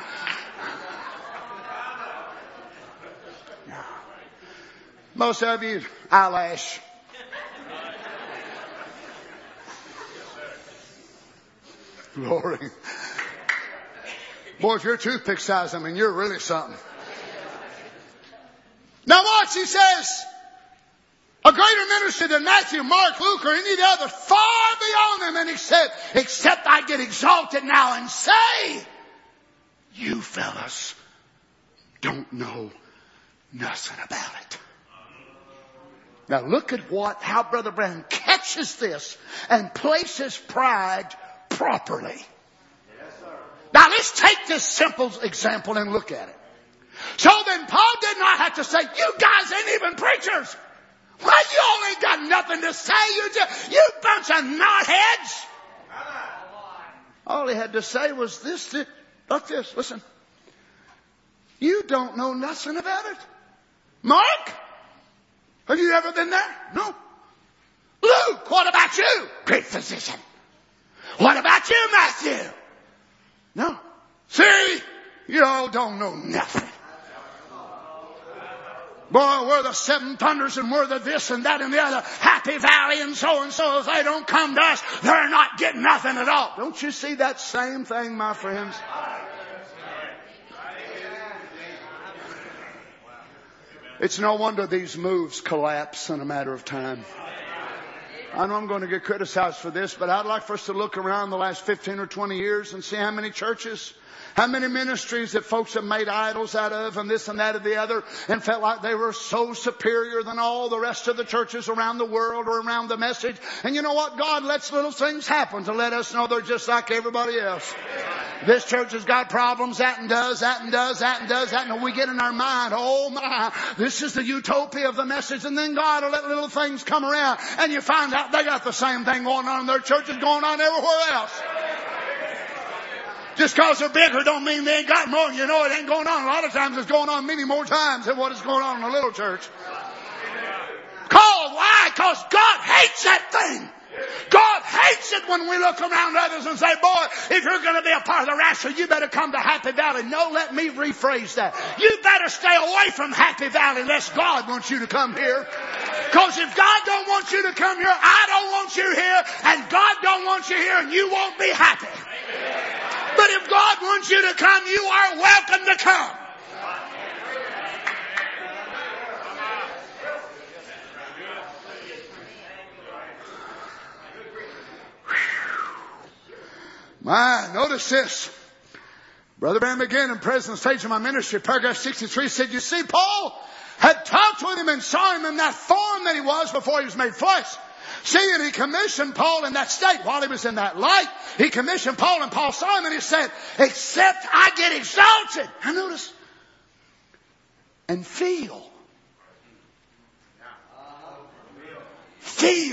Most of you, eyelash. Glory. Boy, if you're toothpick size, I mean, you're really something. Now watch, he says, a greater ministry than Matthew, Mark, Luke, or any of the others, far beyond them. And he said, except I get exalted now and say, you fellas don't know nothing about it. Now look at how Brother Branham catches this and places pride properly. Now let's take this simple example and look at it. So then Paul did not have to say, you guys ain't even preachers. Well, you all ain't got nothing to say. You bunch of knotheads. All he had to say was this. Look this. Listen. You don't know nothing about it. Mark? Have you ever been there? No. Luke, what about you? Great physician. What about you, Matthew? No. See? You all don't know nothing. Boy, we're the seven thunders and we're the this and that and the other. Happy Valley and so. If they don't come to us, they're not getting nothing at all. Don't you see that same thing, my friends? It's no wonder these moves collapse in a matter of time. I know I'm going to get criticized for this, but I'd like for us to look around the last 15 or 20 years and see how many churches, how many ministries that folks have made idols out of and this and that and the other and felt like they were so superior than all the rest of the churches around the world or around the message. And you know what? God lets little things happen to let us know they're just like everybody else. This church has got problems, that and does, and we get in our mind, oh my, this is the utopia of the message, and then God will let little things come around, and you find out they got the same thing going on in their church as going on everywhere else. Just because they're bigger don't mean they ain't got more. You know it ain't going on. A lot of times it's going on many more times than what is going on in a little church. Why? Because God hates that thing. God hates it when we look around others and say, boy, if you're going to be a part of the rapture, you better come to Happy Valley. No, let me rephrase that. You better stay away from Happy Valley unless God wants you to come here. Because if God don't want you to come here, I don't want you here, and God don't want you here, and you won't be happy. But if God wants you to come, you are welcome to come. My, notice this. Brother Branham again in present stage of my ministry, paragraph 63 said, you see, Paul had talked with him and saw him in that form that he was before he was made flesh. See, and he commissioned Paul in that state while he was in that light. He commissioned Paul, and Paul saw him and he said, except I get exalted. Now notice. And feel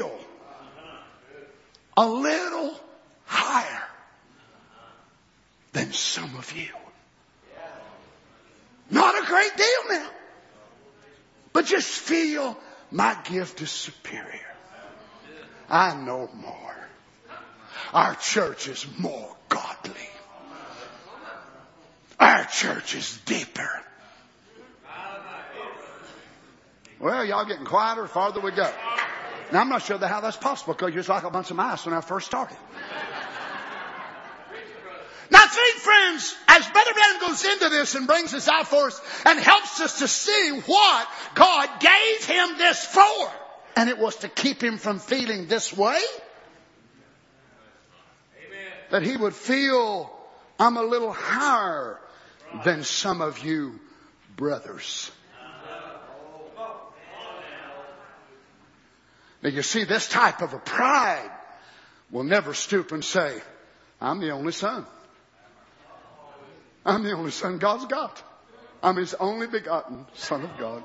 a little higher. than some of you. Not a great deal now. But just feel my gift is superior. I know more. Our church is more godly. Our church is deeper. Well, y'all getting quieter the farther we go. Now, I'm not sure how that's possible because you're just like a bunch of mice when I first started. Now, see, friends, as Brother Branham goes into this and brings this out for us and helps us to see what God gave him this for, and it was to keep him from feeling this way, that he would feel, I'm a little higher than some of you brothers. Now you see, this type of a pride will never stoop and say, I'm the only son. I'm the only son God's got. I'm his only begotten Son of God.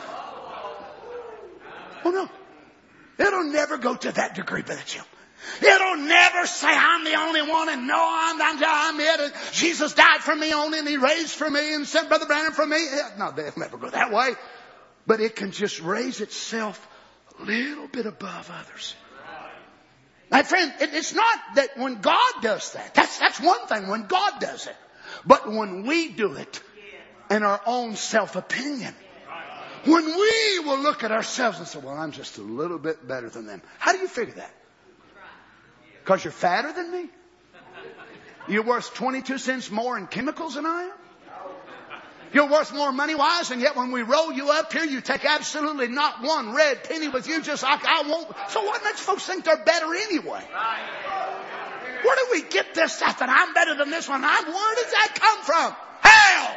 Oh no. It'll never go to that degree, Brother Jim. It'll never say, I'm the only one, and no, I'm it. And Jesus died for me only, and he raised for me, and sent Brother Branham for me. No, they'll never go that way. But it can just raise itself a little bit above others. My friend, it's not that when God does that. That's one thing when God does it. But when we do it in our own self-opinion, when we will look at ourselves and say, well, I'm just a little bit better than them. How do you figure that? Because you're fatter than me? You're worth 22 cents more in chemicals than I am? You're worth more money-wise, and yet when we roll you up here, you take absolutely not one red penny with you, just like I won't. So what makes folks think they're better anyway? Where do we get this stuff that I'm better than this one? Where does that come from? Hell!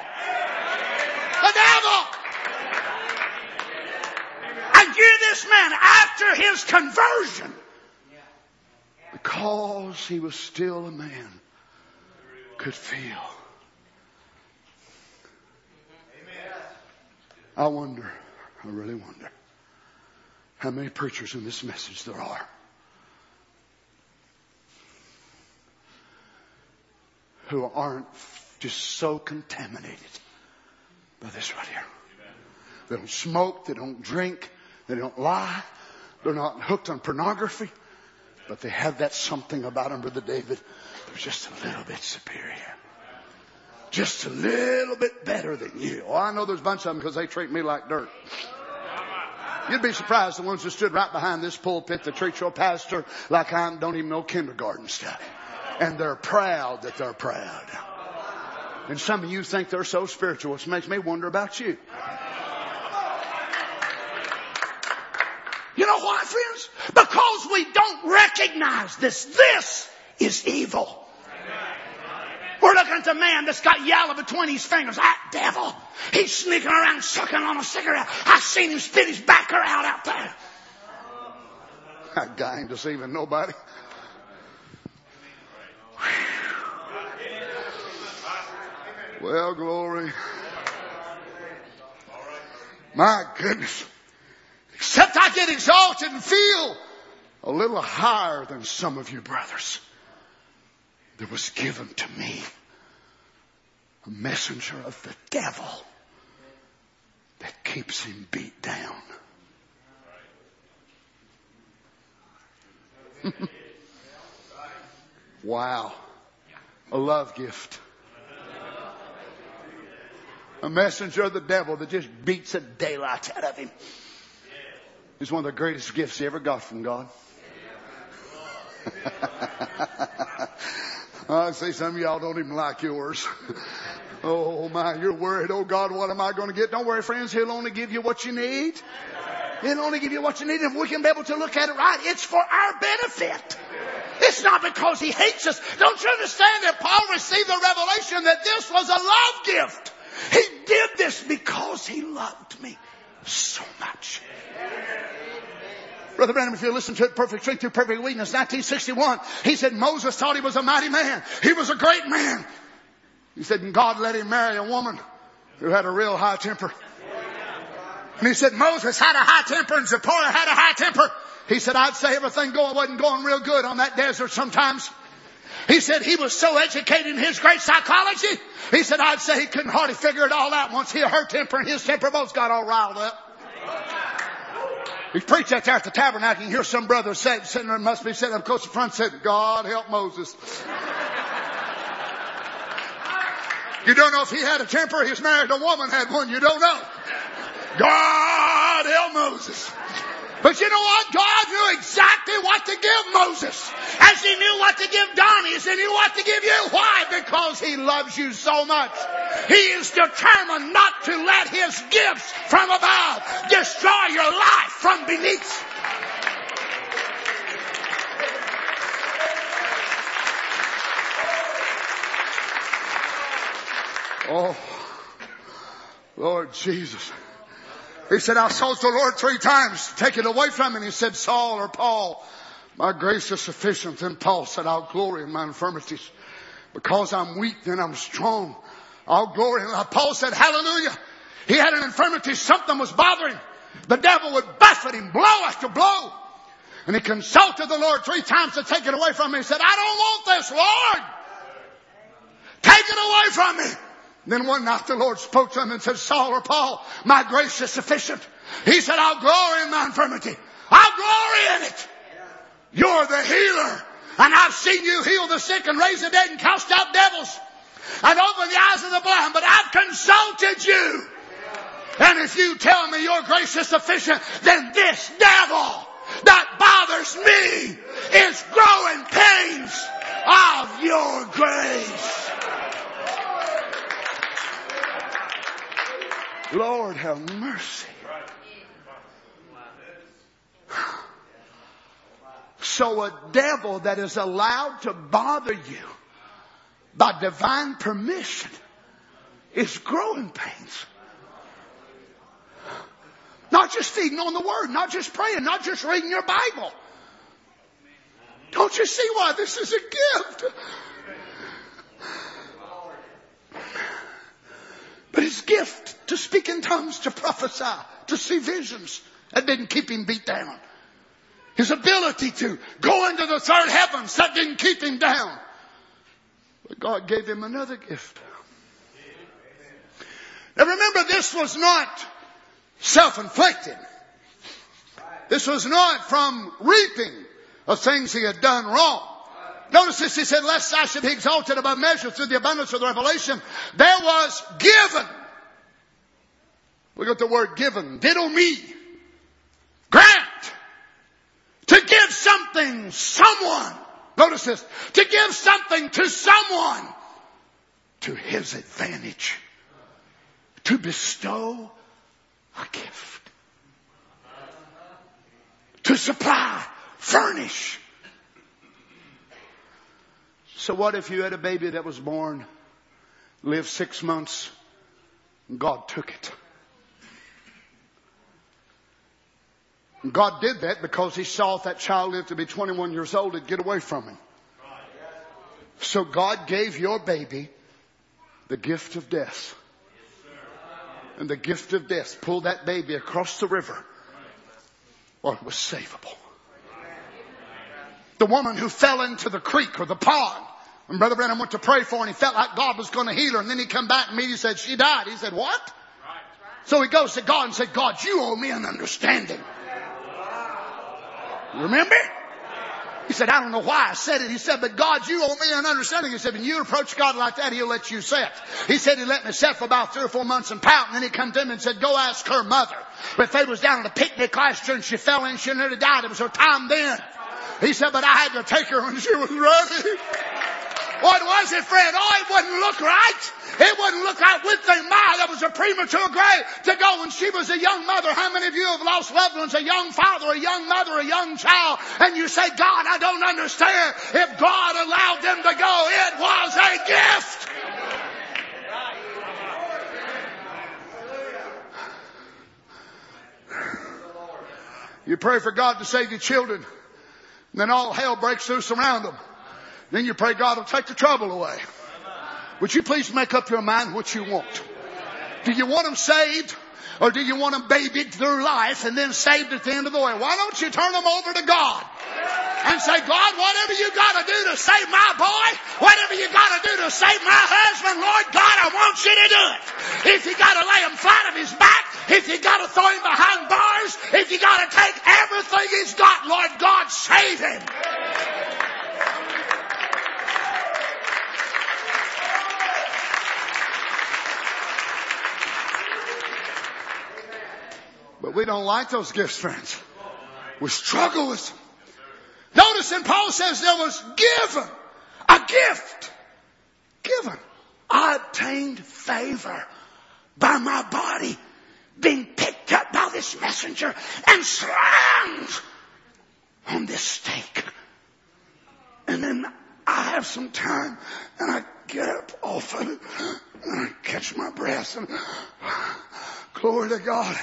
The devil! And you, this man, after his conversion, because he was still a man, could feel. I wonder, I really wonder, how many preachers in this message there are who aren't just so contaminated by this right here. They don't smoke, they don't drink, they don't lie, they're not hooked on pornography, but they have that something about them, Brother David, they're just a little bit superior. Just a little bit better than you. Oh, I know there's a bunch of them because they treat me like dirt. You'd be surprised the ones that stood right behind this pulpit that treat your pastor like I don't even know kindergarten stuff. And they're proud that they're proud. And some of you think they're so spiritual, which makes me wonder about you. You know why, friends? Because we don't recognize this. This is evil. We're looking at the man that's got yellow between his fingers. That devil. He's sneaking around sucking on a cigarette. I've seen him spit his backer out there. That guy ain't deceiving nobody. Well, glory. My goodness. Except I get exalted and feel a little higher than some of you brothers. There was given to me a messenger of the devil that keeps him beat down. Wow. A love gift. A messenger of the devil that just beats the daylight out of him. It's one of the greatest gifts he ever got from God. I see some of y'all don't even like yours. Oh my, you're worried. Oh God, what am I going to get? Don't worry, friends. He'll only give you what you need. He'll only give you what you need. And if we can be able to look at it right, it's for our benefit. It's not because he hates us. Don't you understand that Paul received the revelation that this was a love gift? He did this because he loved me so much. Brother Branham, if you listen to it, Perfect Strength Through Perfect Weakness, 1961, he said Moses thought he was a mighty man. He was a great man. He said, and God let him marry a woman who had a real high temper. And he said Moses had a high temper and Zipporah had a high temper. He said, I'd say everything wasn't going real good on that desert sometimes. He said he was so educated in his great psychology. He said, I'd say he couldn't hardly figure it all out once her temper and his temper both got all riled up. He preached out there at the tabernacle. You hear some brother sitting there, must be sitting up close to the front, said, God help Moses. You don't know if he had a temper. He was married to a woman, had one. You don't know. God help Moses. But you know what? God knew exactly what to give Moses. As he knew what to give Donnie, as he knew what to give you. Why? Because he loves you so much. He is determined not to let his gifts from above destroy your life from beneath. Oh, Lord Jesus. He said, I sought the Lord 3 times to take it away from him. He said, Saul or Paul, my grace is sufficient. Then Paul said, I'll glory in my infirmities. Because I'm weak, then I'm strong. I'll glory. Paul said, hallelujah. He had an infirmity. Something was bothering him. The devil would buffet him blow after blow. And he consulted the Lord 3 times to take it away from him. He said, I don't want this, Lord. Take it away from me. Then one night the Lord spoke to him and said, Saul or Paul, my grace is sufficient. He said, I'll glory in my infirmity. I'll glory in it. You're the healer. And I've seen you heal the sick and raise the dead and cast out devils and open the eyes of the blind. But I've consulted you. And if you tell me your grace is sufficient, then this devil that bothers me is growing pains of your grace. Lord have mercy. So a devil that is allowed to bother you by divine permission is growing pains. Not just feeding on the Word, not just praying, not just reading your Bible. Don't you see why this is a gift? But his gift to speak in tongues, to prophesy, to see visions, that didn't keep him beat down. His ability to go into the third heavens, that didn't keep him down. But God gave him another gift. Now remember, this was not self-inflicted. This was not from reaping of things he had done wrong. Notice this, he said, lest I should be exalted above measure through the abundance of the revelation. There was given. We got the word given. Didomi. Grant. To give something, someone. Notice this. To give something to someone to his advantage. To bestow a gift. To supply, furnish. So what if you had a baby that was born, lived 6 months, and God took it? And God did that because he saw if that child lived to be 21 years old, it'd get away from him. So God gave your baby the gift of death. And the gift of death pulled that baby across the river where it was savable. The woman who fell into the creek or the pond, and Brother Branham went to pray for her, and he felt like God was going to heal her. And then he come back and he said, she died. He said, what? So he goes to God and said, God, you owe me an understanding. Remember? He said, I don't know why I said it. He said, but God, you owe me an understanding. He said, when you approach God like that, he'll let you sit. He said he let me sit for about 3 or 4 months and pout. And then he come to me and said, go ask her mother. But if they was down at a picnic last year and she fell in, she nearly died. It was her time then. He said, but I had to take her when she was ready. What was it, friend? Oh, it wouldn't look right. It wouldn't look like with the mind. That was a premature grave to go when she was a young mother. How many of you have lost loved ones, a young father, a young mother, a young child, and you say, God, I don't understand. If God allowed them to go, it was a gift. You pray for God to save your children, and then all hell breaks loose around them. Then you pray God will take the trouble away. Would you please make up your mind what you want? Do you want them saved? Or do you want them babied through life and then saved at the end of the way? Why don't you turn them over to God? and say, God, whatever you got to do to save my boy, whatever you got to do to save my husband, Lord God, I want you to do it. If you got to lay him flat on his back, if you got to throw him behind bars, if you got to take everything he's got, Lord God, save him. But we don't like those gifts, friends. We struggle with them. Notice when Paul says there was given a gift. Given. I obtained favor by my body being picked up by this messenger and slammed on this stake. And then I have some time and I get up off of it and I catch my breath and glory to God.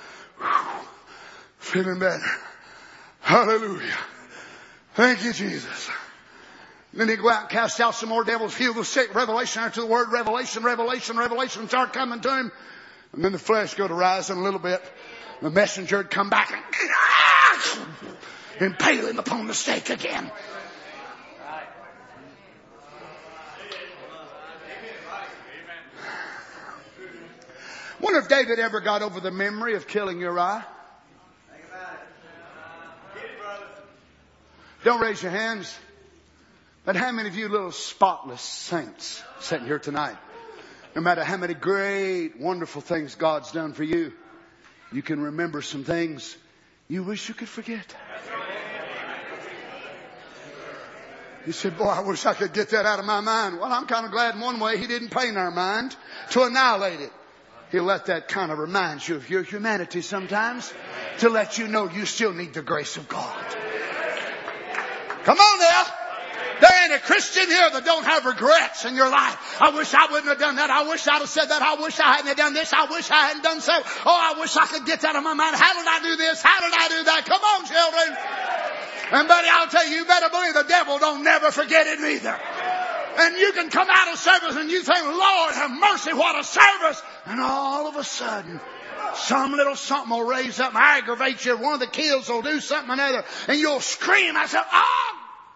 Feeling better. Hallelujah. Thank you, Jesus. Then he go out and cast out some more devils, heal the sick. Revelation after the word, revelation start coming to him. And then the flesh go to rising a little bit. The messenger would come back and impale him upon the stake again. Wonder if David ever got over the memory of killing Uriah. Don't raise your hands. But how many of you little spotless saints sitting here tonight, no matter how many great, wonderful things God's done for you, you can remember some things you wish you could forget. You said, boy, I wish I could get that out of my mind. Well, I'm kind of glad in one way he didn't paint our mind to annihilate it. He'll let that kind of remind you of your humanity sometimes to let you know you still need the grace of God. Come on now. There ain't a Christian here that don't have regrets in your life. I wish I wouldn't have done that. I wish I'd have said that. I wish I hadn't have done this. I wish I hadn't done so. Oh, I wish I could get that out of my mind. How did I do this? How did I do that? Come on, children. And buddy, I'll tell you, you better believe the devil don't never forget it neither. And you can come out of service and you think, Lord, have mercy, what a service. And all of a sudden, some little something will raise up and aggravate you. One of the kids will do something or another. And you'll scream. I said, oh!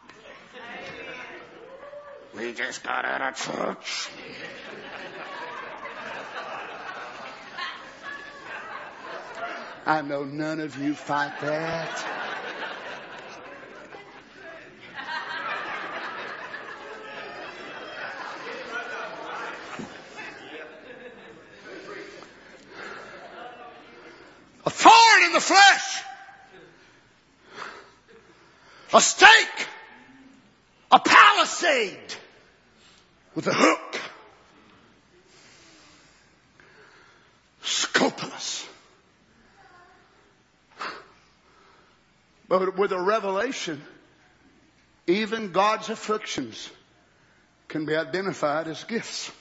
We just got out of church. I know none of you fight that. A thorn in the flesh. A stake. A palisade with a hook. Scopulous. But with a revelation, even God's afflictions can be identified as gifts.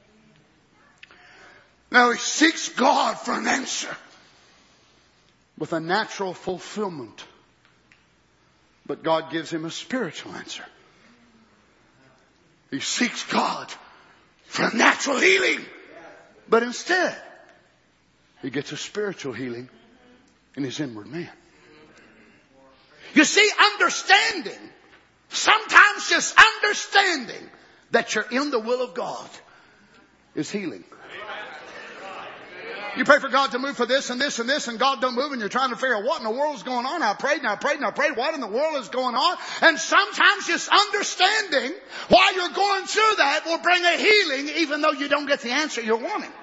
Now he seeks God for an answer with a natural fulfillment. But God gives him a spiritual answer. He seeks God for a natural healing. But instead, he gets a spiritual healing in his inward man. You see, understanding, sometimes just understanding that you're in the will of God is healing. You pray for God to move for this and this and this, and God don't move, and you're trying to figure out what in the world is going on. I prayed. What in the world is going on? And sometimes just understanding why you're going through that will bring a healing, even though you don't get the answer you're wanting.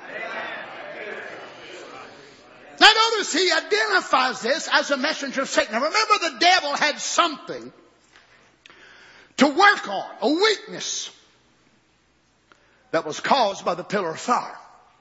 Now notice he identifies this as a messenger of Satan. Now remember, the devil had something to work on, a weakness that was caused by the pillar of fire.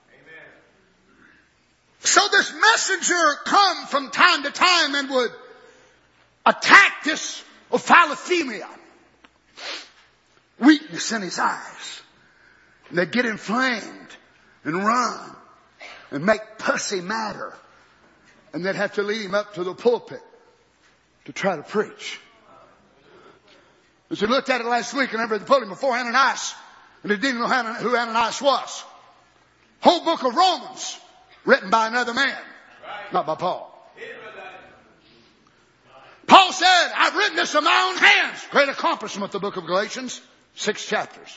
So this messenger come from time to time and would attack this ophthalmia, weakness in his eyes. And they'd get inflamed and run and make pussy matter. And they'd have to lead him up to the pulpit to try to preach. As we looked at it last week, and everybody put him before Ananias, and they didn't know who Ananias was. Whole book of Romans written by another man, not by Paul. Paul said, I've written this with my own hands. Great accomplishment, the book of Galatians. 6 chapters.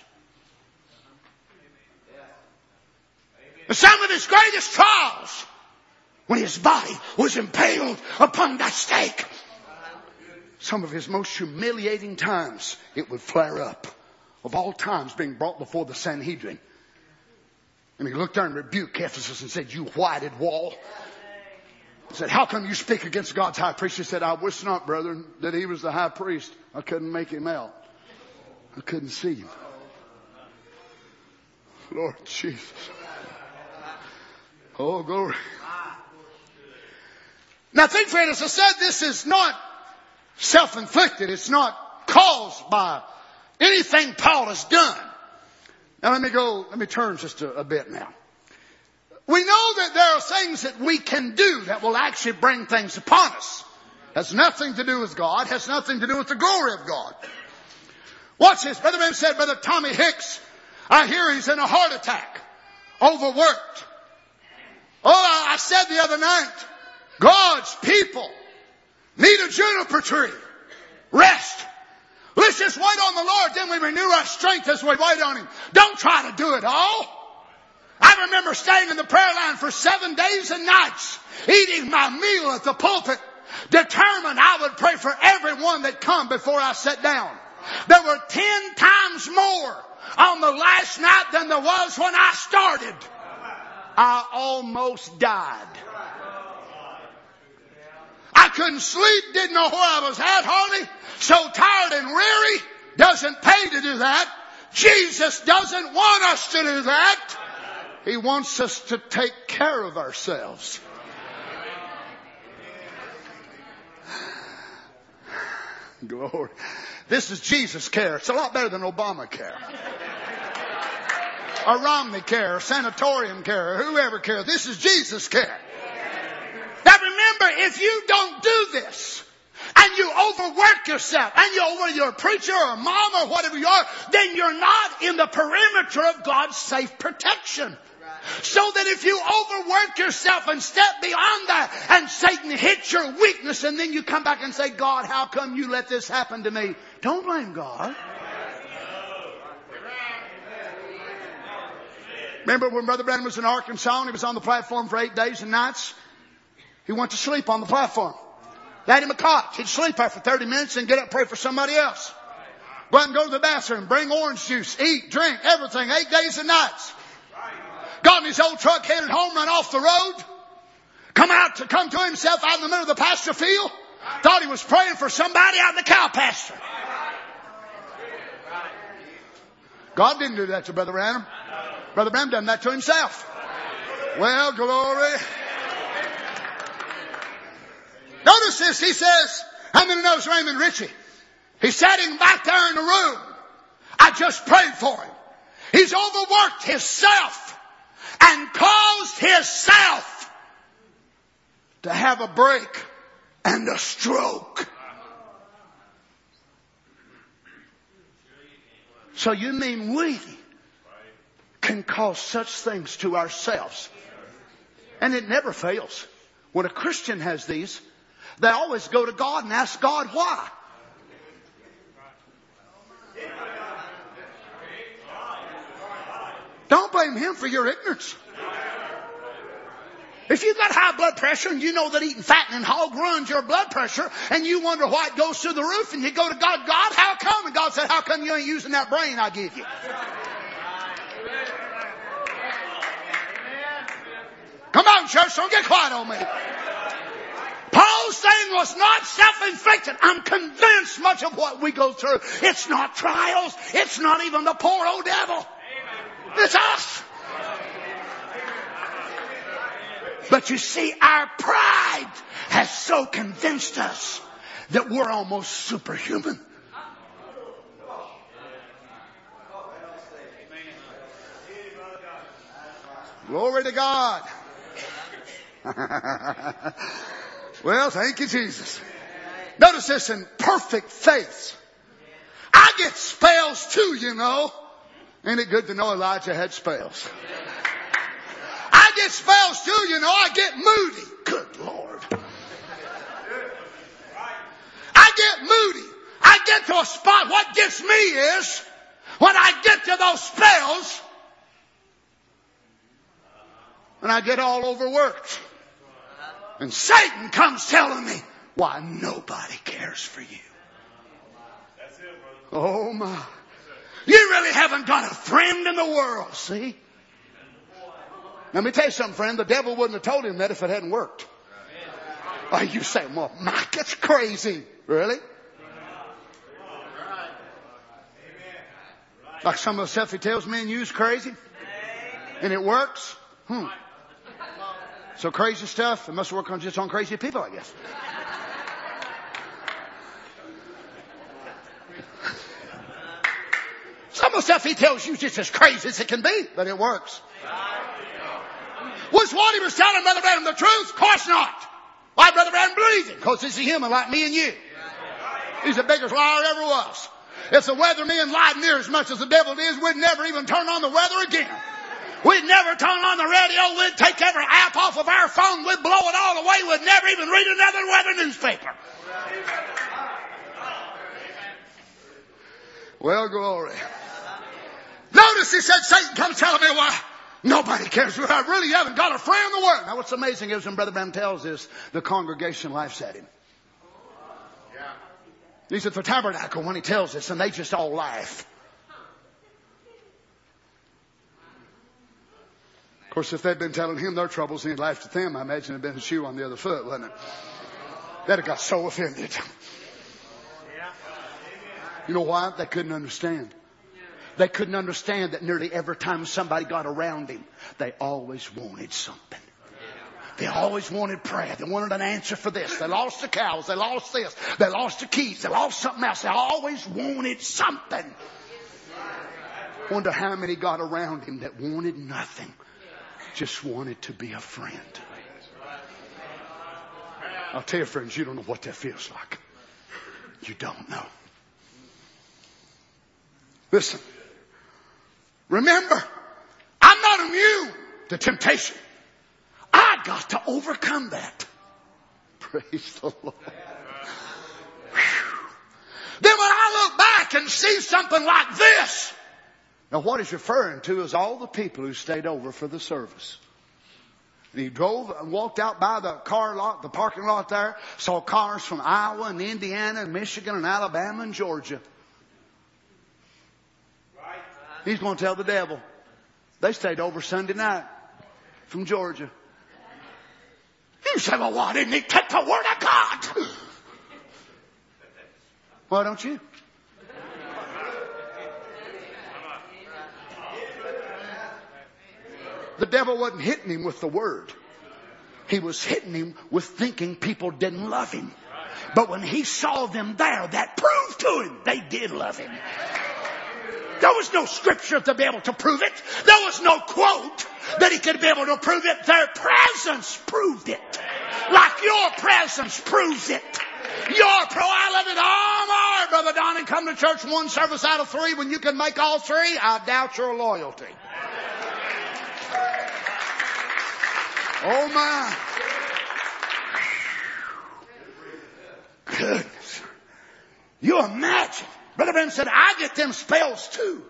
And some of his greatest trials, when his body was impaled upon that stake. Some of his most humiliating times, it would flare up. Of all times, being brought before the Sanhedrin. And he looked there and rebuked Ephesus and said, you whited wall. He said, how come you speak against God's high priest? He said, I wish not, brethren, that he was the high priest. I couldn't make him out. I couldn't see him. Lord Jesus. Oh, glory. Now think, friend, as I said, this is not self-inflicted. It's not caused by anything Paul has done. Now let me turn just a bit now. We know that there are things that we can do that will actually bring things upon us. Has nothing to do with God. Has nothing to do with the glory of God. Watch this. Brother Branham said, Brother Tommy Hicks, I hear he's in a heart attack. Overworked. Oh, I said the other night, God's people need a juniper tree. Rest. Let's just wait on the Lord, then we renew our strength as we wait on Him. Don't try to do it all. I remember staying in the prayer line for 7 days and nights, eating my meal at the pulpit, determined I would pray for everyone that come before I sat down. There were 10 times more on the last night than there was when I started. I almost died. I couldn't sleep, didn't know where I was at hardly. So tired and weary. Doesn't pay to do that. Jesus doesn't want us to do that. He wants us to take care of ourselves. Glory. This is Jesus care. It's a lot better than Obamacare. Or Romney care, or Sanatorium care, or whoever care. This is Jesus care. Now remember, if you don't do this, and you overwork yourself, and whether you're a preacher or a mom or whatever you are, then you're not in the perimeter of God's safe protection. So that if you overwork yourself and step beyond that, and Satan hits your weakness, and then you come back and say, God, how come you let this happen to me? Don't blame God. Remember when Brother Branham was in Arkansas and he was on the platform for 8 days and nights? He went to sleep on the platform. They had him a cot. He'd sleep there for 30 minutes and get up and pray for somebody else. Go out and go to the bathroom, bring orange juice, eat, drink, everything, 8 days and nights. Got in his old truck, headed home, ran off the road. Come to himself out in the middle of the pasture field. Thought he was praying for somebody out in the cow pasture. God didn't do that to Brother Branham. Brother Branham done that to himself. Well, glory. Notice this. He says, how many knows Raymond Ritchie? He's sitting back there in the room. I just prayed for him. He's overworked himself and caused himself to have a break and a stroke. So you mean we can cause such things to ourselves? And it never fails. When a Christian has these, they always go to God and ask God why. Don't blame Him for your ignorance. If you've got high blood pressure and you know that eating fattening hog runs your blood pressure and you wonder why it goes through the roof and you go to God, God, how come? And God said, how come you ain't using that brain I give you? Come on, church, don't get quiet on me. Paul's thing was not self-inflicted. I'm convinced much of what we go through, it's not trials. It's not even the poor old devil. It's us. But you see, our pride has so convinced us that we're almost superhuman. Glory to God. Well, thank you, Jesus. Notice this, in perfect faith. I get spells too, you know. Ain't it good to know Elijah had spells? I get spells too, you know. I get moody. Good Lord. get moody. I get to a spot. What gets me is when I get to those spells and I get all overworked. And Satan comes telling me, why nobody cares for you. Oh my. You really haven't got a friend in the world, see? Let me tell you something, friend. The devil wouldn't have told him that if it hadn't worked. Oh, you say, well, Mike, it's crazy. Really? Like some of the stuff he tells me and you's crazy? And it works? So crazy stuff, it must work just on crazy people, I guess. Some of the stuff he tells you is just as crazy as it can be, but it works. Was what he was telling Brother Branham the truth? Of course not. Why Brother Branham believes it? Because he's a human like me and you. He's the biggest liar ever was. If the weathermen lied near as much as the devil is, we'd never even turn on the weather again. We'd never turn on the radio. We'd take every app off of our phone. We'd blow it all away. We'd never even read another weather newspaper. Well, glory. Notice he said, Satan comes telling me why nobody cares. I really haven't got a friend in the world. Now what's amazing is when Brother Branham tells this, the congregation laughs at him. He's at the tabernacle when he tells this, and they just all laugh. Of course, if they'd been telling him their troubles and he'd laughed at them, I imagine it'd been a shoe on the other foot, wouldn't it? They'd have got so offended. You know why? They couldn't understand. They couldn't understand that nearly every time somebody got around him, they always wanted something. They always wanted prayer. They wanted an answer for this. They lost the cows. They lost this. They lost the keys. They lost something else. They always wanted something. Wonder how many got around him that wanted nothing. Just wanted to be a friend. I'll tell you, friends, you don't know what that feels like. You don't know. Listen. Remember, I'm not immune to temptation. I got to overcome that. Praise the Lord. Whew. Then when I look back and see something like this, now what he's referring to is all the people who stayed over for the service. And he drove and walked out by the car lot, the parking lot there, saw cars from Iowa and Indiana and Michigan and Alabama and Georgia. He's going to tell the devil, they stayed over Sunday night from Georgia. You say, well, why didn't he take the word of God? Why don't you? The devil wasn't hitting him with the word. He was hitting him with thinking people didn't love him. But when he saw them there, that proved to him they did love him. There was no scripture to be able to prove it. There was no quote that he could be able to prove it. Their presence proved it. Like your presence proves it. I love it all more, Brother Donnie. Come to church one service out of 3 when you can make all 3. I doubt your loyalty. Oh my. Goodness. You imagine. Brother Branham said, I get them spells too.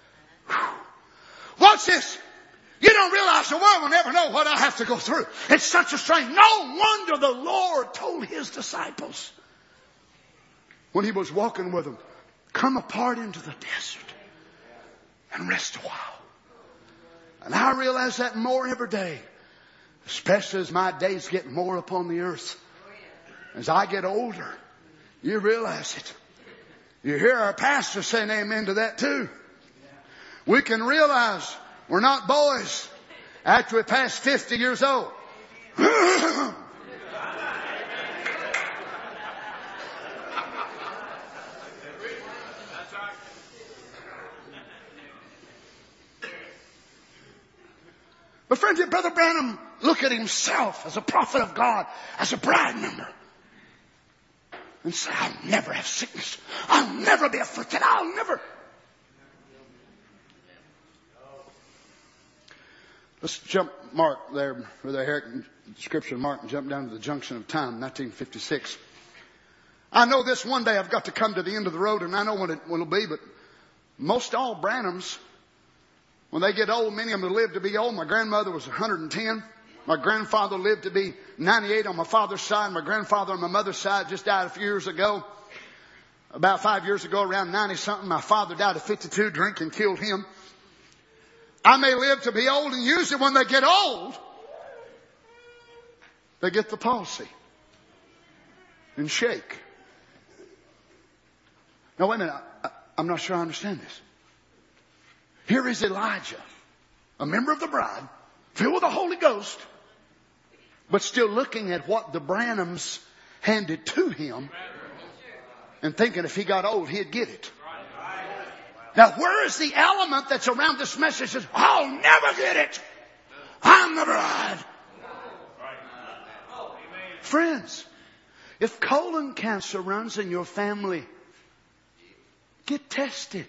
Watch this. You don't realize the world will never know what I have to go through. It's such a strain. No wonder the Lord told his disciples when he was walking with them, come apart into the desert and rest a while. And I realize that more every day, especially as my days get more upon the earth. As I get older, you realize it. You hear our pastor saying amen to that too. We can realize we're not boys after we pass 50 years old. But friends, did Brother Branham look at himself as a prophet of God, as a bride member, and say, I'll never have sickness. I'll never be afflicted. I'll never. Let's jump, Mark, there, Brother Herrick, Scripture, Mark, and jump down to the junction of time, 1956. I know this one day I've got to come to the end of the road, and I know when it'll be, but most all Branhams, when they get old, many of them live to be old. My grandmother was 110. My grandfather lived to be 98 on my father's side. My grandfather on my mother's side just died a few years ago. About 5 years ago, around 90-something, my father died at 52. Drinking killed him. I may live to be old, and usually when they get old, they get the palsy and shake. Now, wait a minute. I'm not sure I understand this. Here is Elijah, a member of the bride, filled with the Holy Ghost, but still looking at what the Branhams handed to him and thinking if he got old, he'd get it. Now, where is the element that's around this message that says, I'll never get it. I'm the bride. Friends, if colon cancer runs in your family, get tested.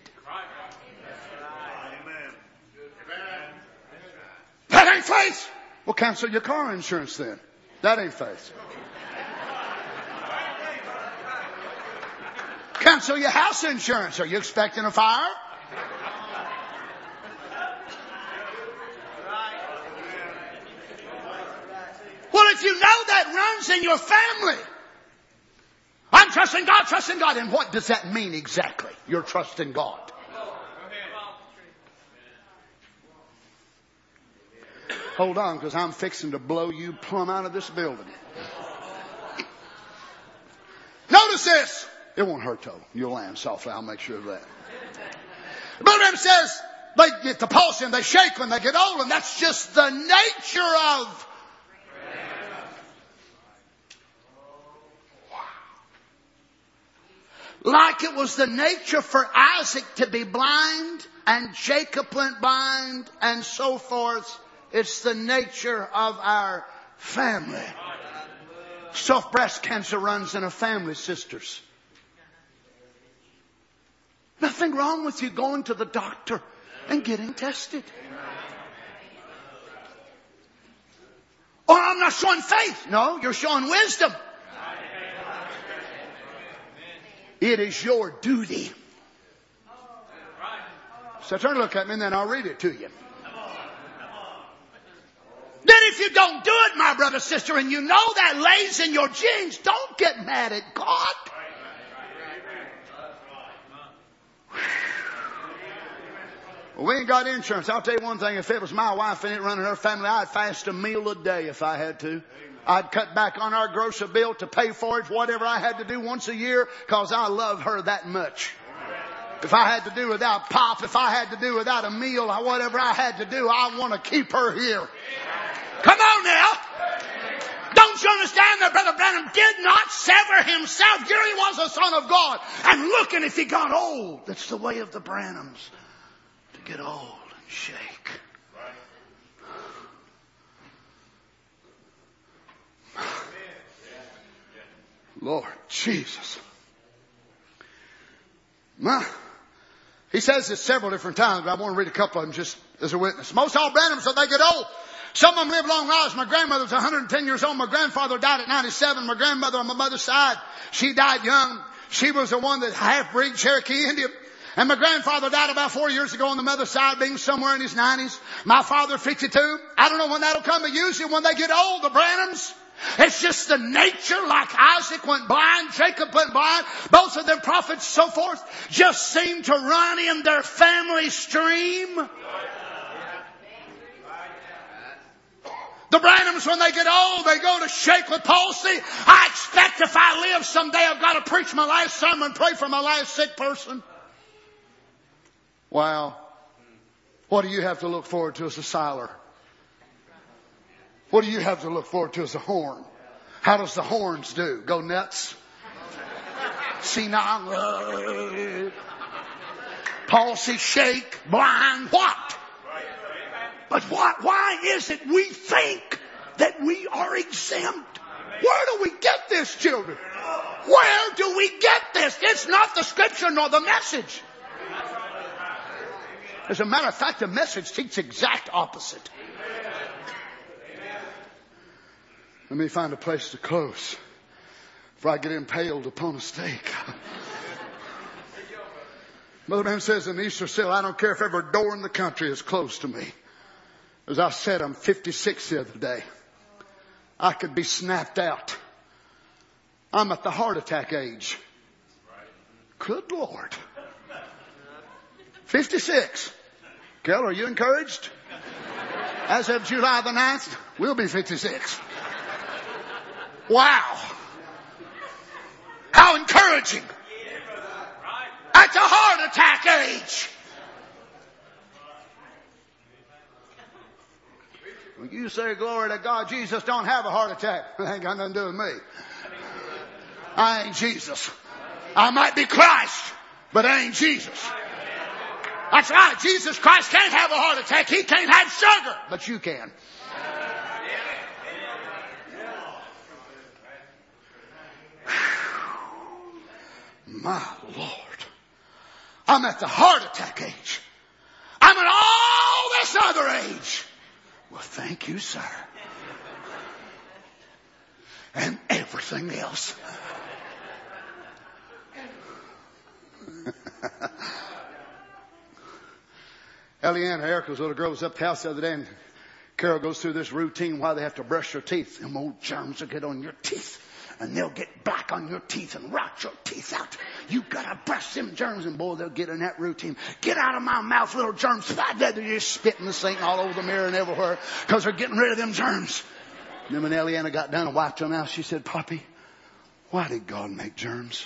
That ain't faith. Well, cancel your car insurance then. That ain't faith. Cancel your house insurance. Are you expecting a fire? Well, if you know that runs in your family, I'm trusting God, trusting God. And what does that mean exactly? You're trusting God. Hold on, because I'm fixing to blow you plumb out of this building. Notice this. It won't hurt though. You'll land softly. I'll make sure of that. Brother Branham says they get the pulse and they shake when they get old, and that's just the nature of. Wow. Like it was the nature for Isaac to be blind, and Jacob went blind, and so forth. It's the nature of our family. So if breast cancer runs in a family, sisters, nothing wrong with you going to the doctor and getting tested. Or I'm not showing faith. No, you're showing wisdom. It is your duty. So turn and look at me and then I'll read it to you. Then if you don't do it, my brother, sister, and you know that lays in your genes, don't get mad at God. Well, we ain't got insurance. I'll tell you one thing. If it was my wife and it running her family, I'd fast a meal a day if I had to. I'd cut back on our grocery bill to pay for it, whatever I had to do once a year, because I love her that much. If I had to do without pop, if I had to do without a meal, or whatever I had to do, I want to keep her here. Come on now. Don't you understand that Brother Branham did not sever himself? Here he was a son of God. And looking if he got old. That's the way of the Branhams. To get old and shake. Lord Jesus. He says this several different times, but I want to read a couple of them just as a witness. Most all Branhams, so they get old. Some of them live long lives. My grandmother was 110 years old. My grandfather died at 97. My grandmother on my mother's side, she died young. She was the one that half-breed Cherokee Indian. And my grandfather died about 4 years ago on the mother's side, being somewhere in his 90s. My father, 52. I don't know when that'll come, but usually when they get old, the Branhams, it's just the nature, like Isaac went blind, Jacob went blind, both of them prophets, so forth, just seem to run in their family stream. The Branhams, when they get old, they go to shake with palsy. I expect if I live someday, I've got to preach my last sermon, pray for my last sick person. Wow. What do you have to look forward to as a siler? What do you have to look forward to as a horn? How does the horns do? Go nuts? Senile? Palsy, shake, blind, what? But why is it we think that we are exempt? Where do we get this, children? Where do we get this? It's not the scripture nor the message. As a matter of fact, the message teaches exact opposite. Let me find a place to close. before I get impaled upon a stake. Brother Branham says in Easter Seal, I don't care if every door in the country is closed to me. As I said, I'm 56 the other day. I could be snapped out. I'm at the heart attack age. Good Lord. 56. Carol, are you encouraged? As of July the 9th, we'll be 56. Wow. How encouraging. At the heart attack age. When you say glory to God, Jesus don't have a heart attack. It ain't got nothing to do with me. I ain't Jesus. I might be Christ, but I ain't Jesus. That's right. Jesus Christ can't have a heart attack. He can't have sugar, but you can. My Lord. I'm at the heart attack age. I'm at all this other age. Well, thank you, sir. And everything else. Eliana, Erica's little girl, was up at the house the other day, and Carol goes through this routine why they have to brush their teeth. Them old germs will get on your teeth, and they'll get black on your teeth and rot your teeth out. You gotta brush them germs, and boy, they'll get in that routine. Get out of my mouth, little germs. They're just spitting the sink all over the mirror and everywhere because they're getting rid of them germs. And then when Eliana got done and wiped them out, she said, Poppy, why did God make germs?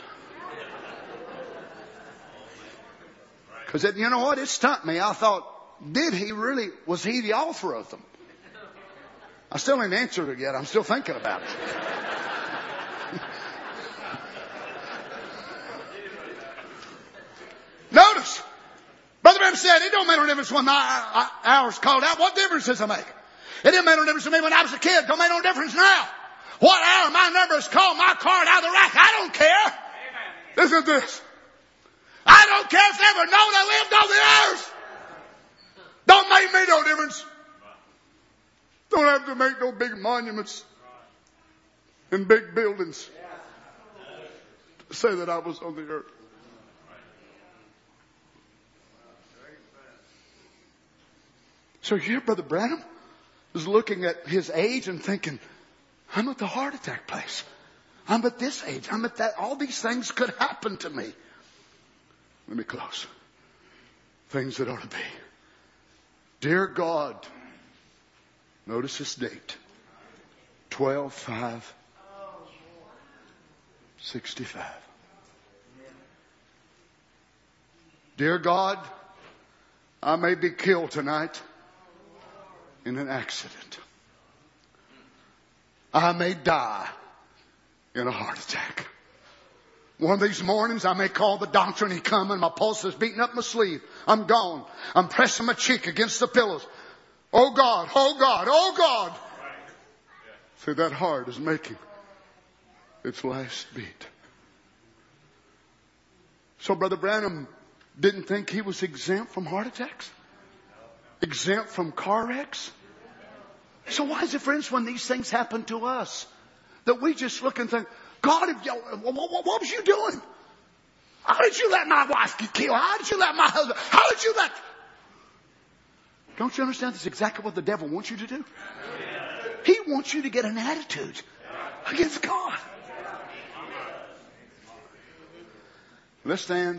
Because you know what? It stumped me. I thought, did he really? Was he the author of them? I still ain't answered it yet. I'm still thinking about it. Notice, Brother Branham said, it don't make no difference when my hour's called out. What difference does it make? It didn't make no difference to me when I was a kid. Don't make no difference now. What hour my number is called, my card out of the rack. I don't care. Listen to this. I don't care if they ever known I lived on the earth. Don't make me no difference. Don't have to make no big monuments and big buildings to say that I was on the earth. So here Brother Branham is looking at his age and thinking, I'm at the heart attack place. I'm at this age. I'm at that. All these things could happen to me. Let me close. Things that ought to be. Dear God, notice this date. 12/5/65. Dear God, I may be killed tonight in an accident. I may die in a heart attack. One of these mornings I may call the doctor and he come and my pulse is beating up my sleeve. I'm gone. I'm pressing my cheek against the pillows. Oh God, oh God, oh God. See, that heart is making its last beat. So Brother Branham didn't think he was exempt from heart attacks? Exempt from car wrecks? So why is it, friends, when these things happen to us, that we just look and think, God, what was you doing? How did you let my wife get killed? How did you let my husband? How did you let... Don't you understand? That's exactly what the devil wants you to do. He wants you to get an attitude against God. Let's stand.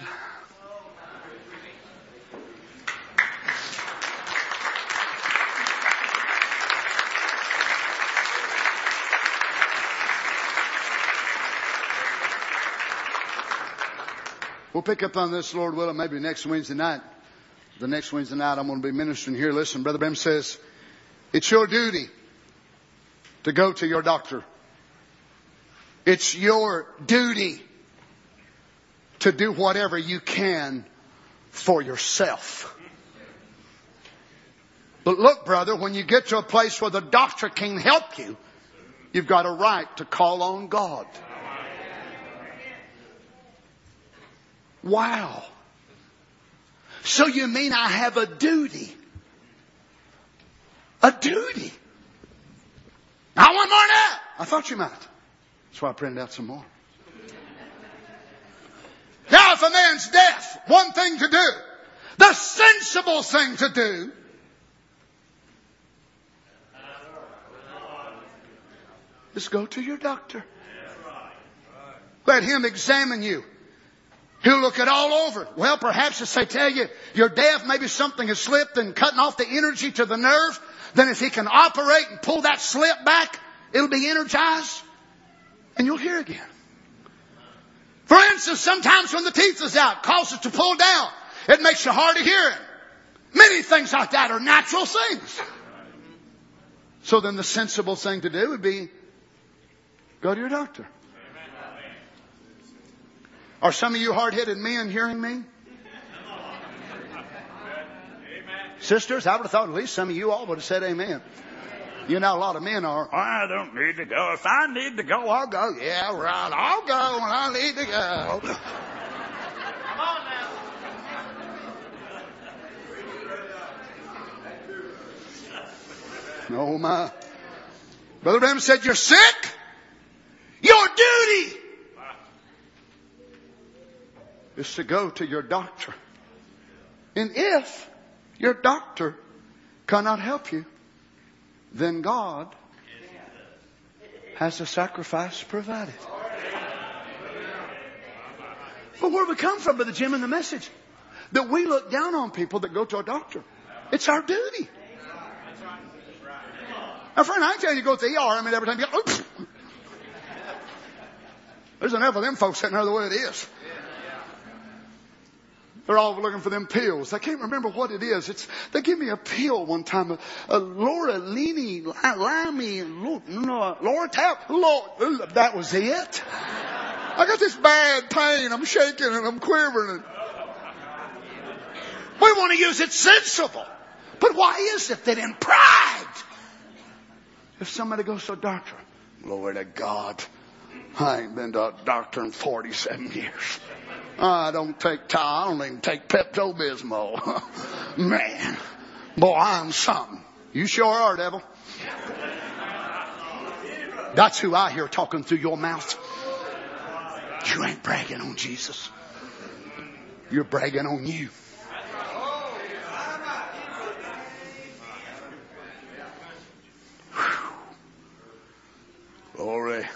We'll pick up on this, Lord willing, maybe next Wednesday night. The next Wednesday night I'm going to be ministering here. Listen, Brother Branham says, it's your duty to go to your doctor. It's your duty to do whatever you can for yourself. But look, brother, when you get to a place where the doctor can help you, you've got a right to call on God. Wow. So you mean I have a duty? A duty? I want more than that. I thought you might. That's why I printed out some more. if a man's deaf, one thing to do, the sensible thing to do, is go to your doctor. Let him examine you. He'll look it all over. Well, perhaps if they tell you you're deaf, maybe something has slipped and cutting off the energy to the nerve, then if he can operate and pull that slip back, it'll be energized and you'll hear again. For instance, sometimes when the teeth is out, causes to pull down. It makes you hard of hearing. Many things like that are natural things. So then the sensible thing to do would be go to your doctor. Are some of you hard-headed men hearing me? Sisters, I would have thought at least some of you all would have said amen. You know, a lot of men are, I don't need to go. If I need to go, I'll go. Yeah, right. I'll go when I need to go. Come on now. Oh, my. Brother Branham said, you're sick? Your duty is to go to your doctor. And if your doctor cannot help you, then God has a sacrifice provided. But where we come from, Brother Jim, in the message, that we look down on people that go to a doctor. It's our duty. Now, friend, I ain't telling you to go to the ER. I mean, every time you go, oops. There's enough of them folks sitting there the way it is. They're all looking for them pills. I can't remember what it is. They give me a pill one time. A Laura Lini, Limey, Laura Tap. That was it. I got this bad pain. I'm shaking and I'm quivering. We want to use it sensible. But why is it that in pride, if somebody goes to a doctor, glory to God, I ain't been to a doctor in 47 years. I don't take Tylenol. I don't even take Pepto-Bismol. Man, boy, I'm something. You sure are, devil. That's who I hear talking through your mouth. You ain't bragging on Jesus. You're bragging on you. Whew. Glory.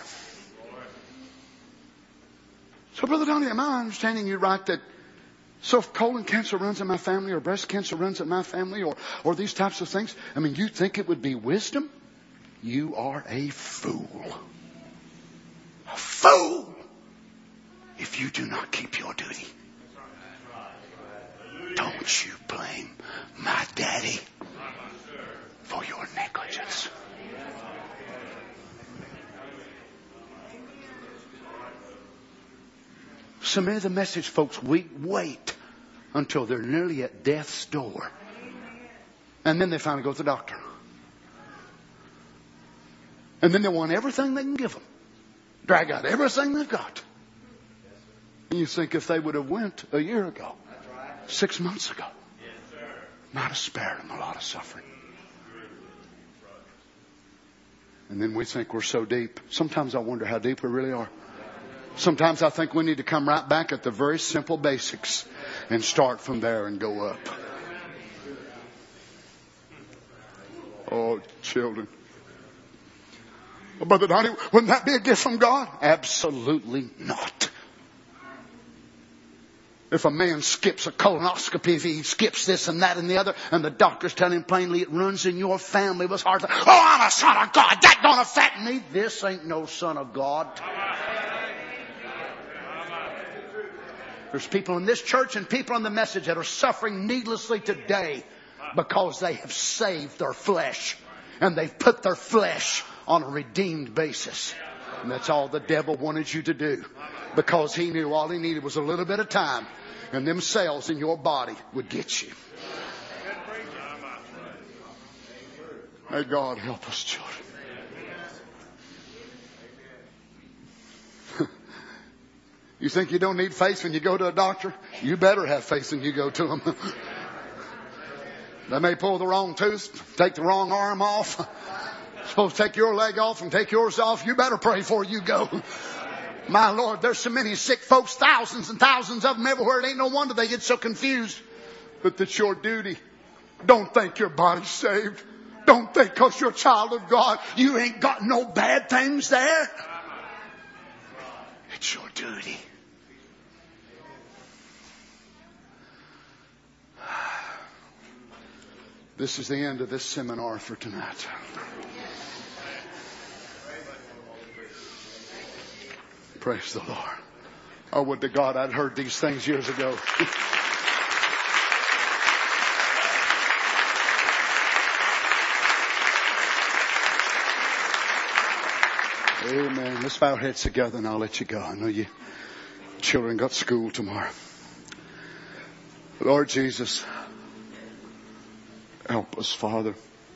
So, Brother Donnie, am I understanding you right that so if colon cancer runs in my family or breast cancer runs in my family or these types of things, I mean, you think it would be wisdom? You are a fool. A fool if you do not keep your duty. Don't you blame my daddy for your negligence. So many of the message folks, we wait until they're nearly at death's door. And then they finally go to the doctor. And then they want everything they can give them. Drag out everything they've got. And you think if they would have went a year ago, 6 months ago, might have spared them a lot of suffering. And then we think we're so deep. Sometimes I wonder how deep we really are. Sometimes I think we need to come right back at the very simple basics and start from there and go up. Oh, children. Well, Brother Donnie, wouldn't that be a gift from God? Absolutely not. If a man skips a colonoscopy, if he skips this and that and the other, and the doctor's telling him plainly it runs in your family, it was hard to, oh, I'm a son of God. That don't affect me. This ain't no son of God. There's people in this church and people in the message that are suffering needlessly today because they have saved their flesh and they've put their flesh on a redeemed basis. And that's all the devil wanted you to do, because he knew all he needed was a little bit of time and them cells in your body would get you. May God help us, children. You think you don't need faith when you go to a doctor? You better have faith when you go to them. They may pull the wrong tooth, take the wrong arm off. Supposed to take your leg off and take yours off. You better pray before you go. My Lord, there's so many sick folks, thousands and thousands of them everywhere. It ain't no wonder they get so confused. But that's your duty. Don't think your body's saved. Don't think because you're a child of God, you ain't got no bad things there. It's your duty. This is the end of this seminar for tonight. Praise the Lord. Oh, would to God I'd heard these things years ago. Amen. Let's bow our heads together and I'll let you go. I know you children got school tomorrow. Lord Jesus, help us, Father.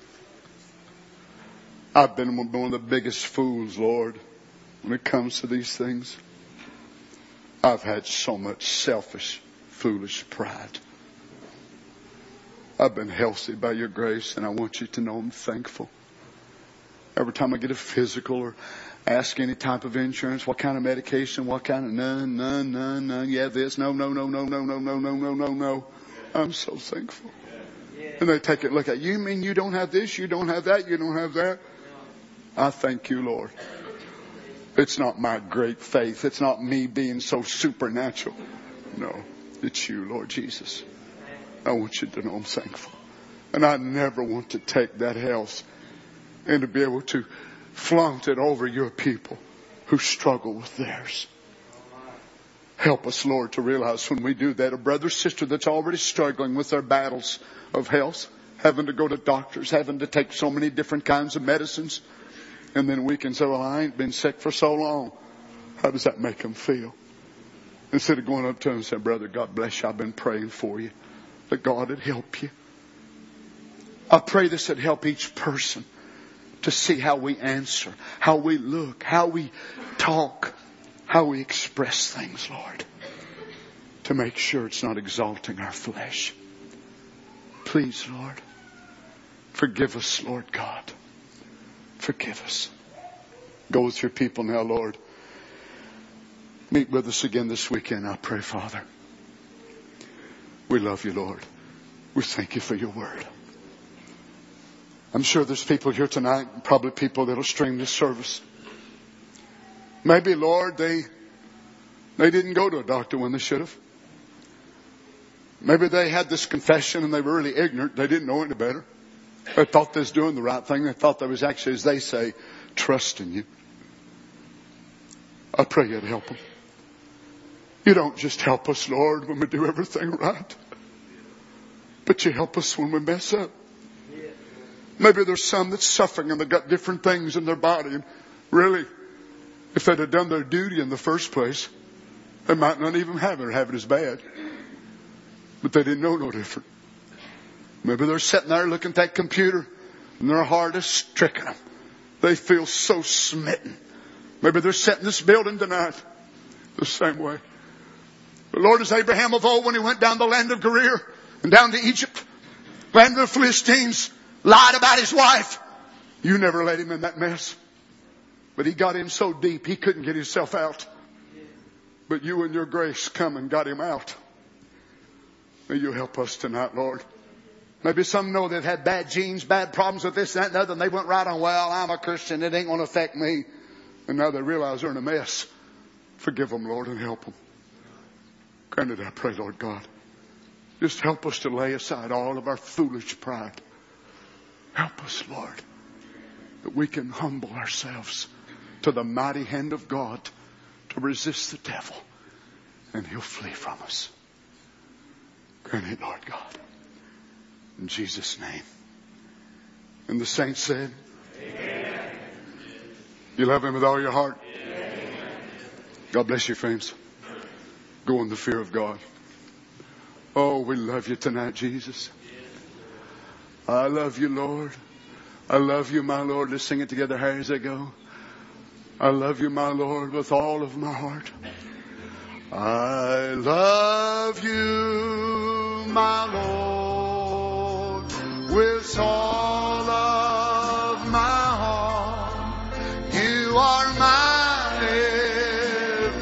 I've been one of the biggest fools, Lord, when it comes to these things. I've had so much selfish, foolish pride. I've been healthy by your grace, and I want you to know I'm thankful. Every time I get a physical or ask any type of insurance, what kind of medication, what kind of none. Yeah, this, no. I'm so thankful. And they take it, look at you mean you don't have this, you don't have that, you don't have that. I thank you, Lord. It's not my great faith. It's not me being so supernatural. No, it's you, Lord Jesus. I want you to know I'm thankful. And I never want to take that health and to be able to flaunt it over your people who struggle with theirs. Help us, Lord, to realize when we do that, a brother or sister that's already struggling with their battles of health, having to go to doctors, having to take so many different kinds of medicines, and then we can say, well, I ain't been sick for so long. How does that make them feel? Instead of going up to them and saying, brother, God bless you, I've been praying for you, that God would help you. I pray this would help each person to see how we answer, how we look, how we talk, how we express things, Lord, to make sure it's not exalting our flesh. Please, Lord, forgive us, Lord God. Forgive us. Go with your people now, Lord. Meet with us again this weekend, I pray, Father. We love you, Lord. We thank you for your word. I'm sure there's people here tonight, probably people that'll stream this service. Maybe, Lord, they didn't go to a doctor when they should have. Maybe they had this confession and they were really ignorant. They didn't know any better. They thought they was doing the right thing. They thought they was actually, as they say, trusting you. I pray you'd help them. You don't just help us, Lord, when we do everything right. But you help us when we mess up. Maybe there's some that's suffering and they've got different things in their body. And really, if they'd have done their duty in the first place, they might not even have it as bad. But they didn't know no different. Maybe they're sitting there looking at that computer and their heart is stricken them. They feel so smitten. Maybe they're sitting in this building tonight the same way. But Lord, as Abraham of old, when he went down the land of Gerar and down to Egypt, land of the Philistines, lied about his wife. You never let him in that mess. But he got in so deep he couldn't get himself out. But you and your grace come and got him out. May you help us tonight, Lord. Maybe some know they've had bad genes, bad problems with this, that, and that, and they went right on, well, I'm a Christian, it ain't going to affect me. And now they realize they're in a mess. Forgive them, Lord, and help them. Grant it, I pray, Lord God. Just help us to lay aside all of our foolish pride. Help us, Lord, that we can humble ourselves to the mighty hand of God to resist the devil, and he'll flee from us. Grant it, Lord God. In Jesus' name. And the saints said, amen. You love him with all your heart? Amen. God bless you, friends. Go in the fear of God. Oh, we love you tonight, Jesus. I love you, Lord. I love you, my Lord. Let's sing it together. Here as I go. I love you, my Lord, with all of my heart. I love you, my Lord, with all of my heart. You are my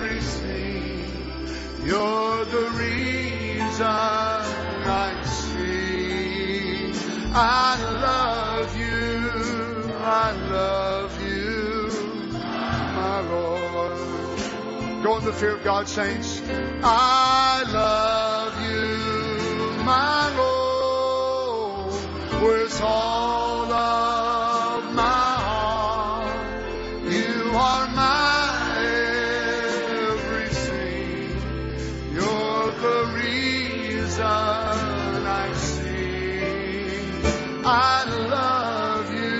I love you, my Lord. Go in the fear of God, saints. I love you, my Lord, with all of my heart. You are my everything. You're the reason I sing. I love you.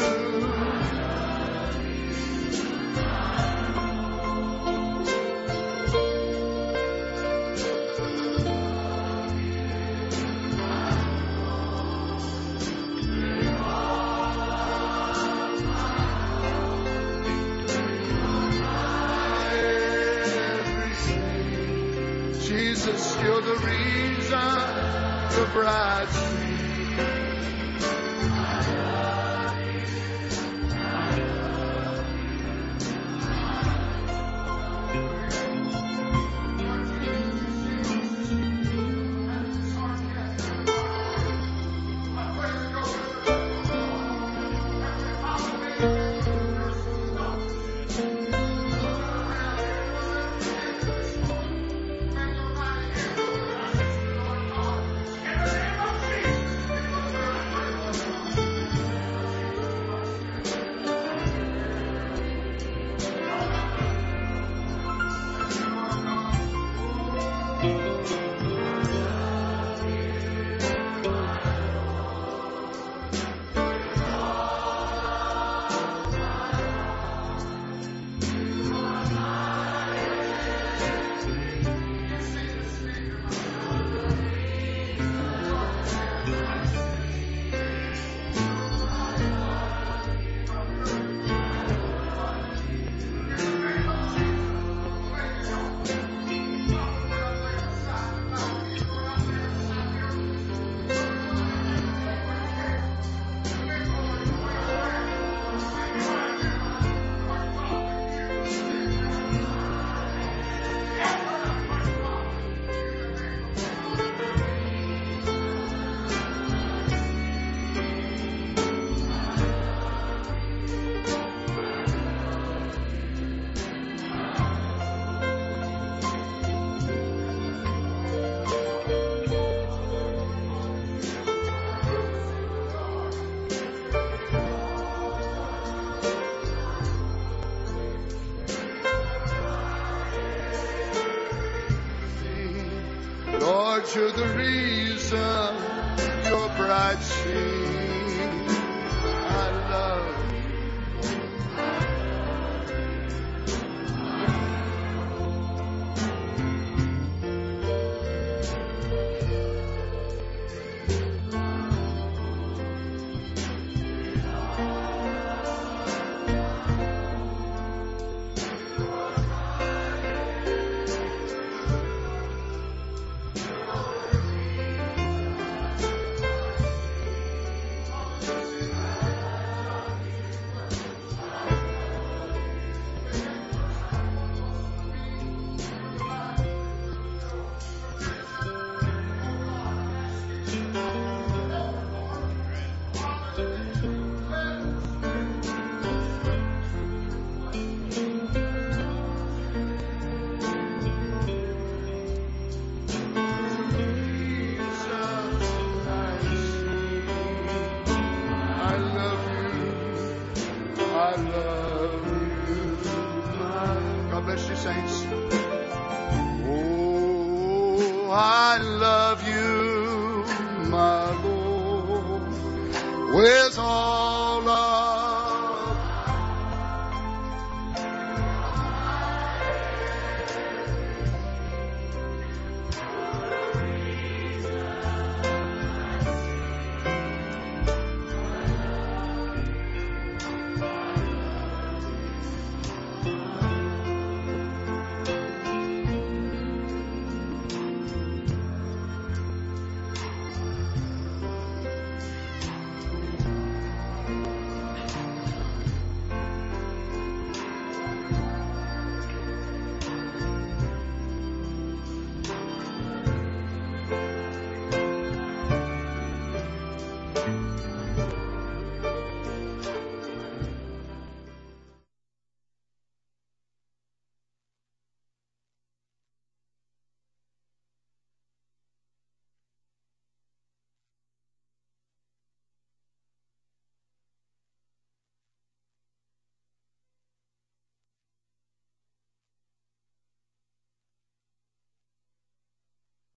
Jesus, you're the reason the bride sings. Lord, you're the reason your bride sings. I love you. God bless you, saints. Oh, I love you, my Lord, with all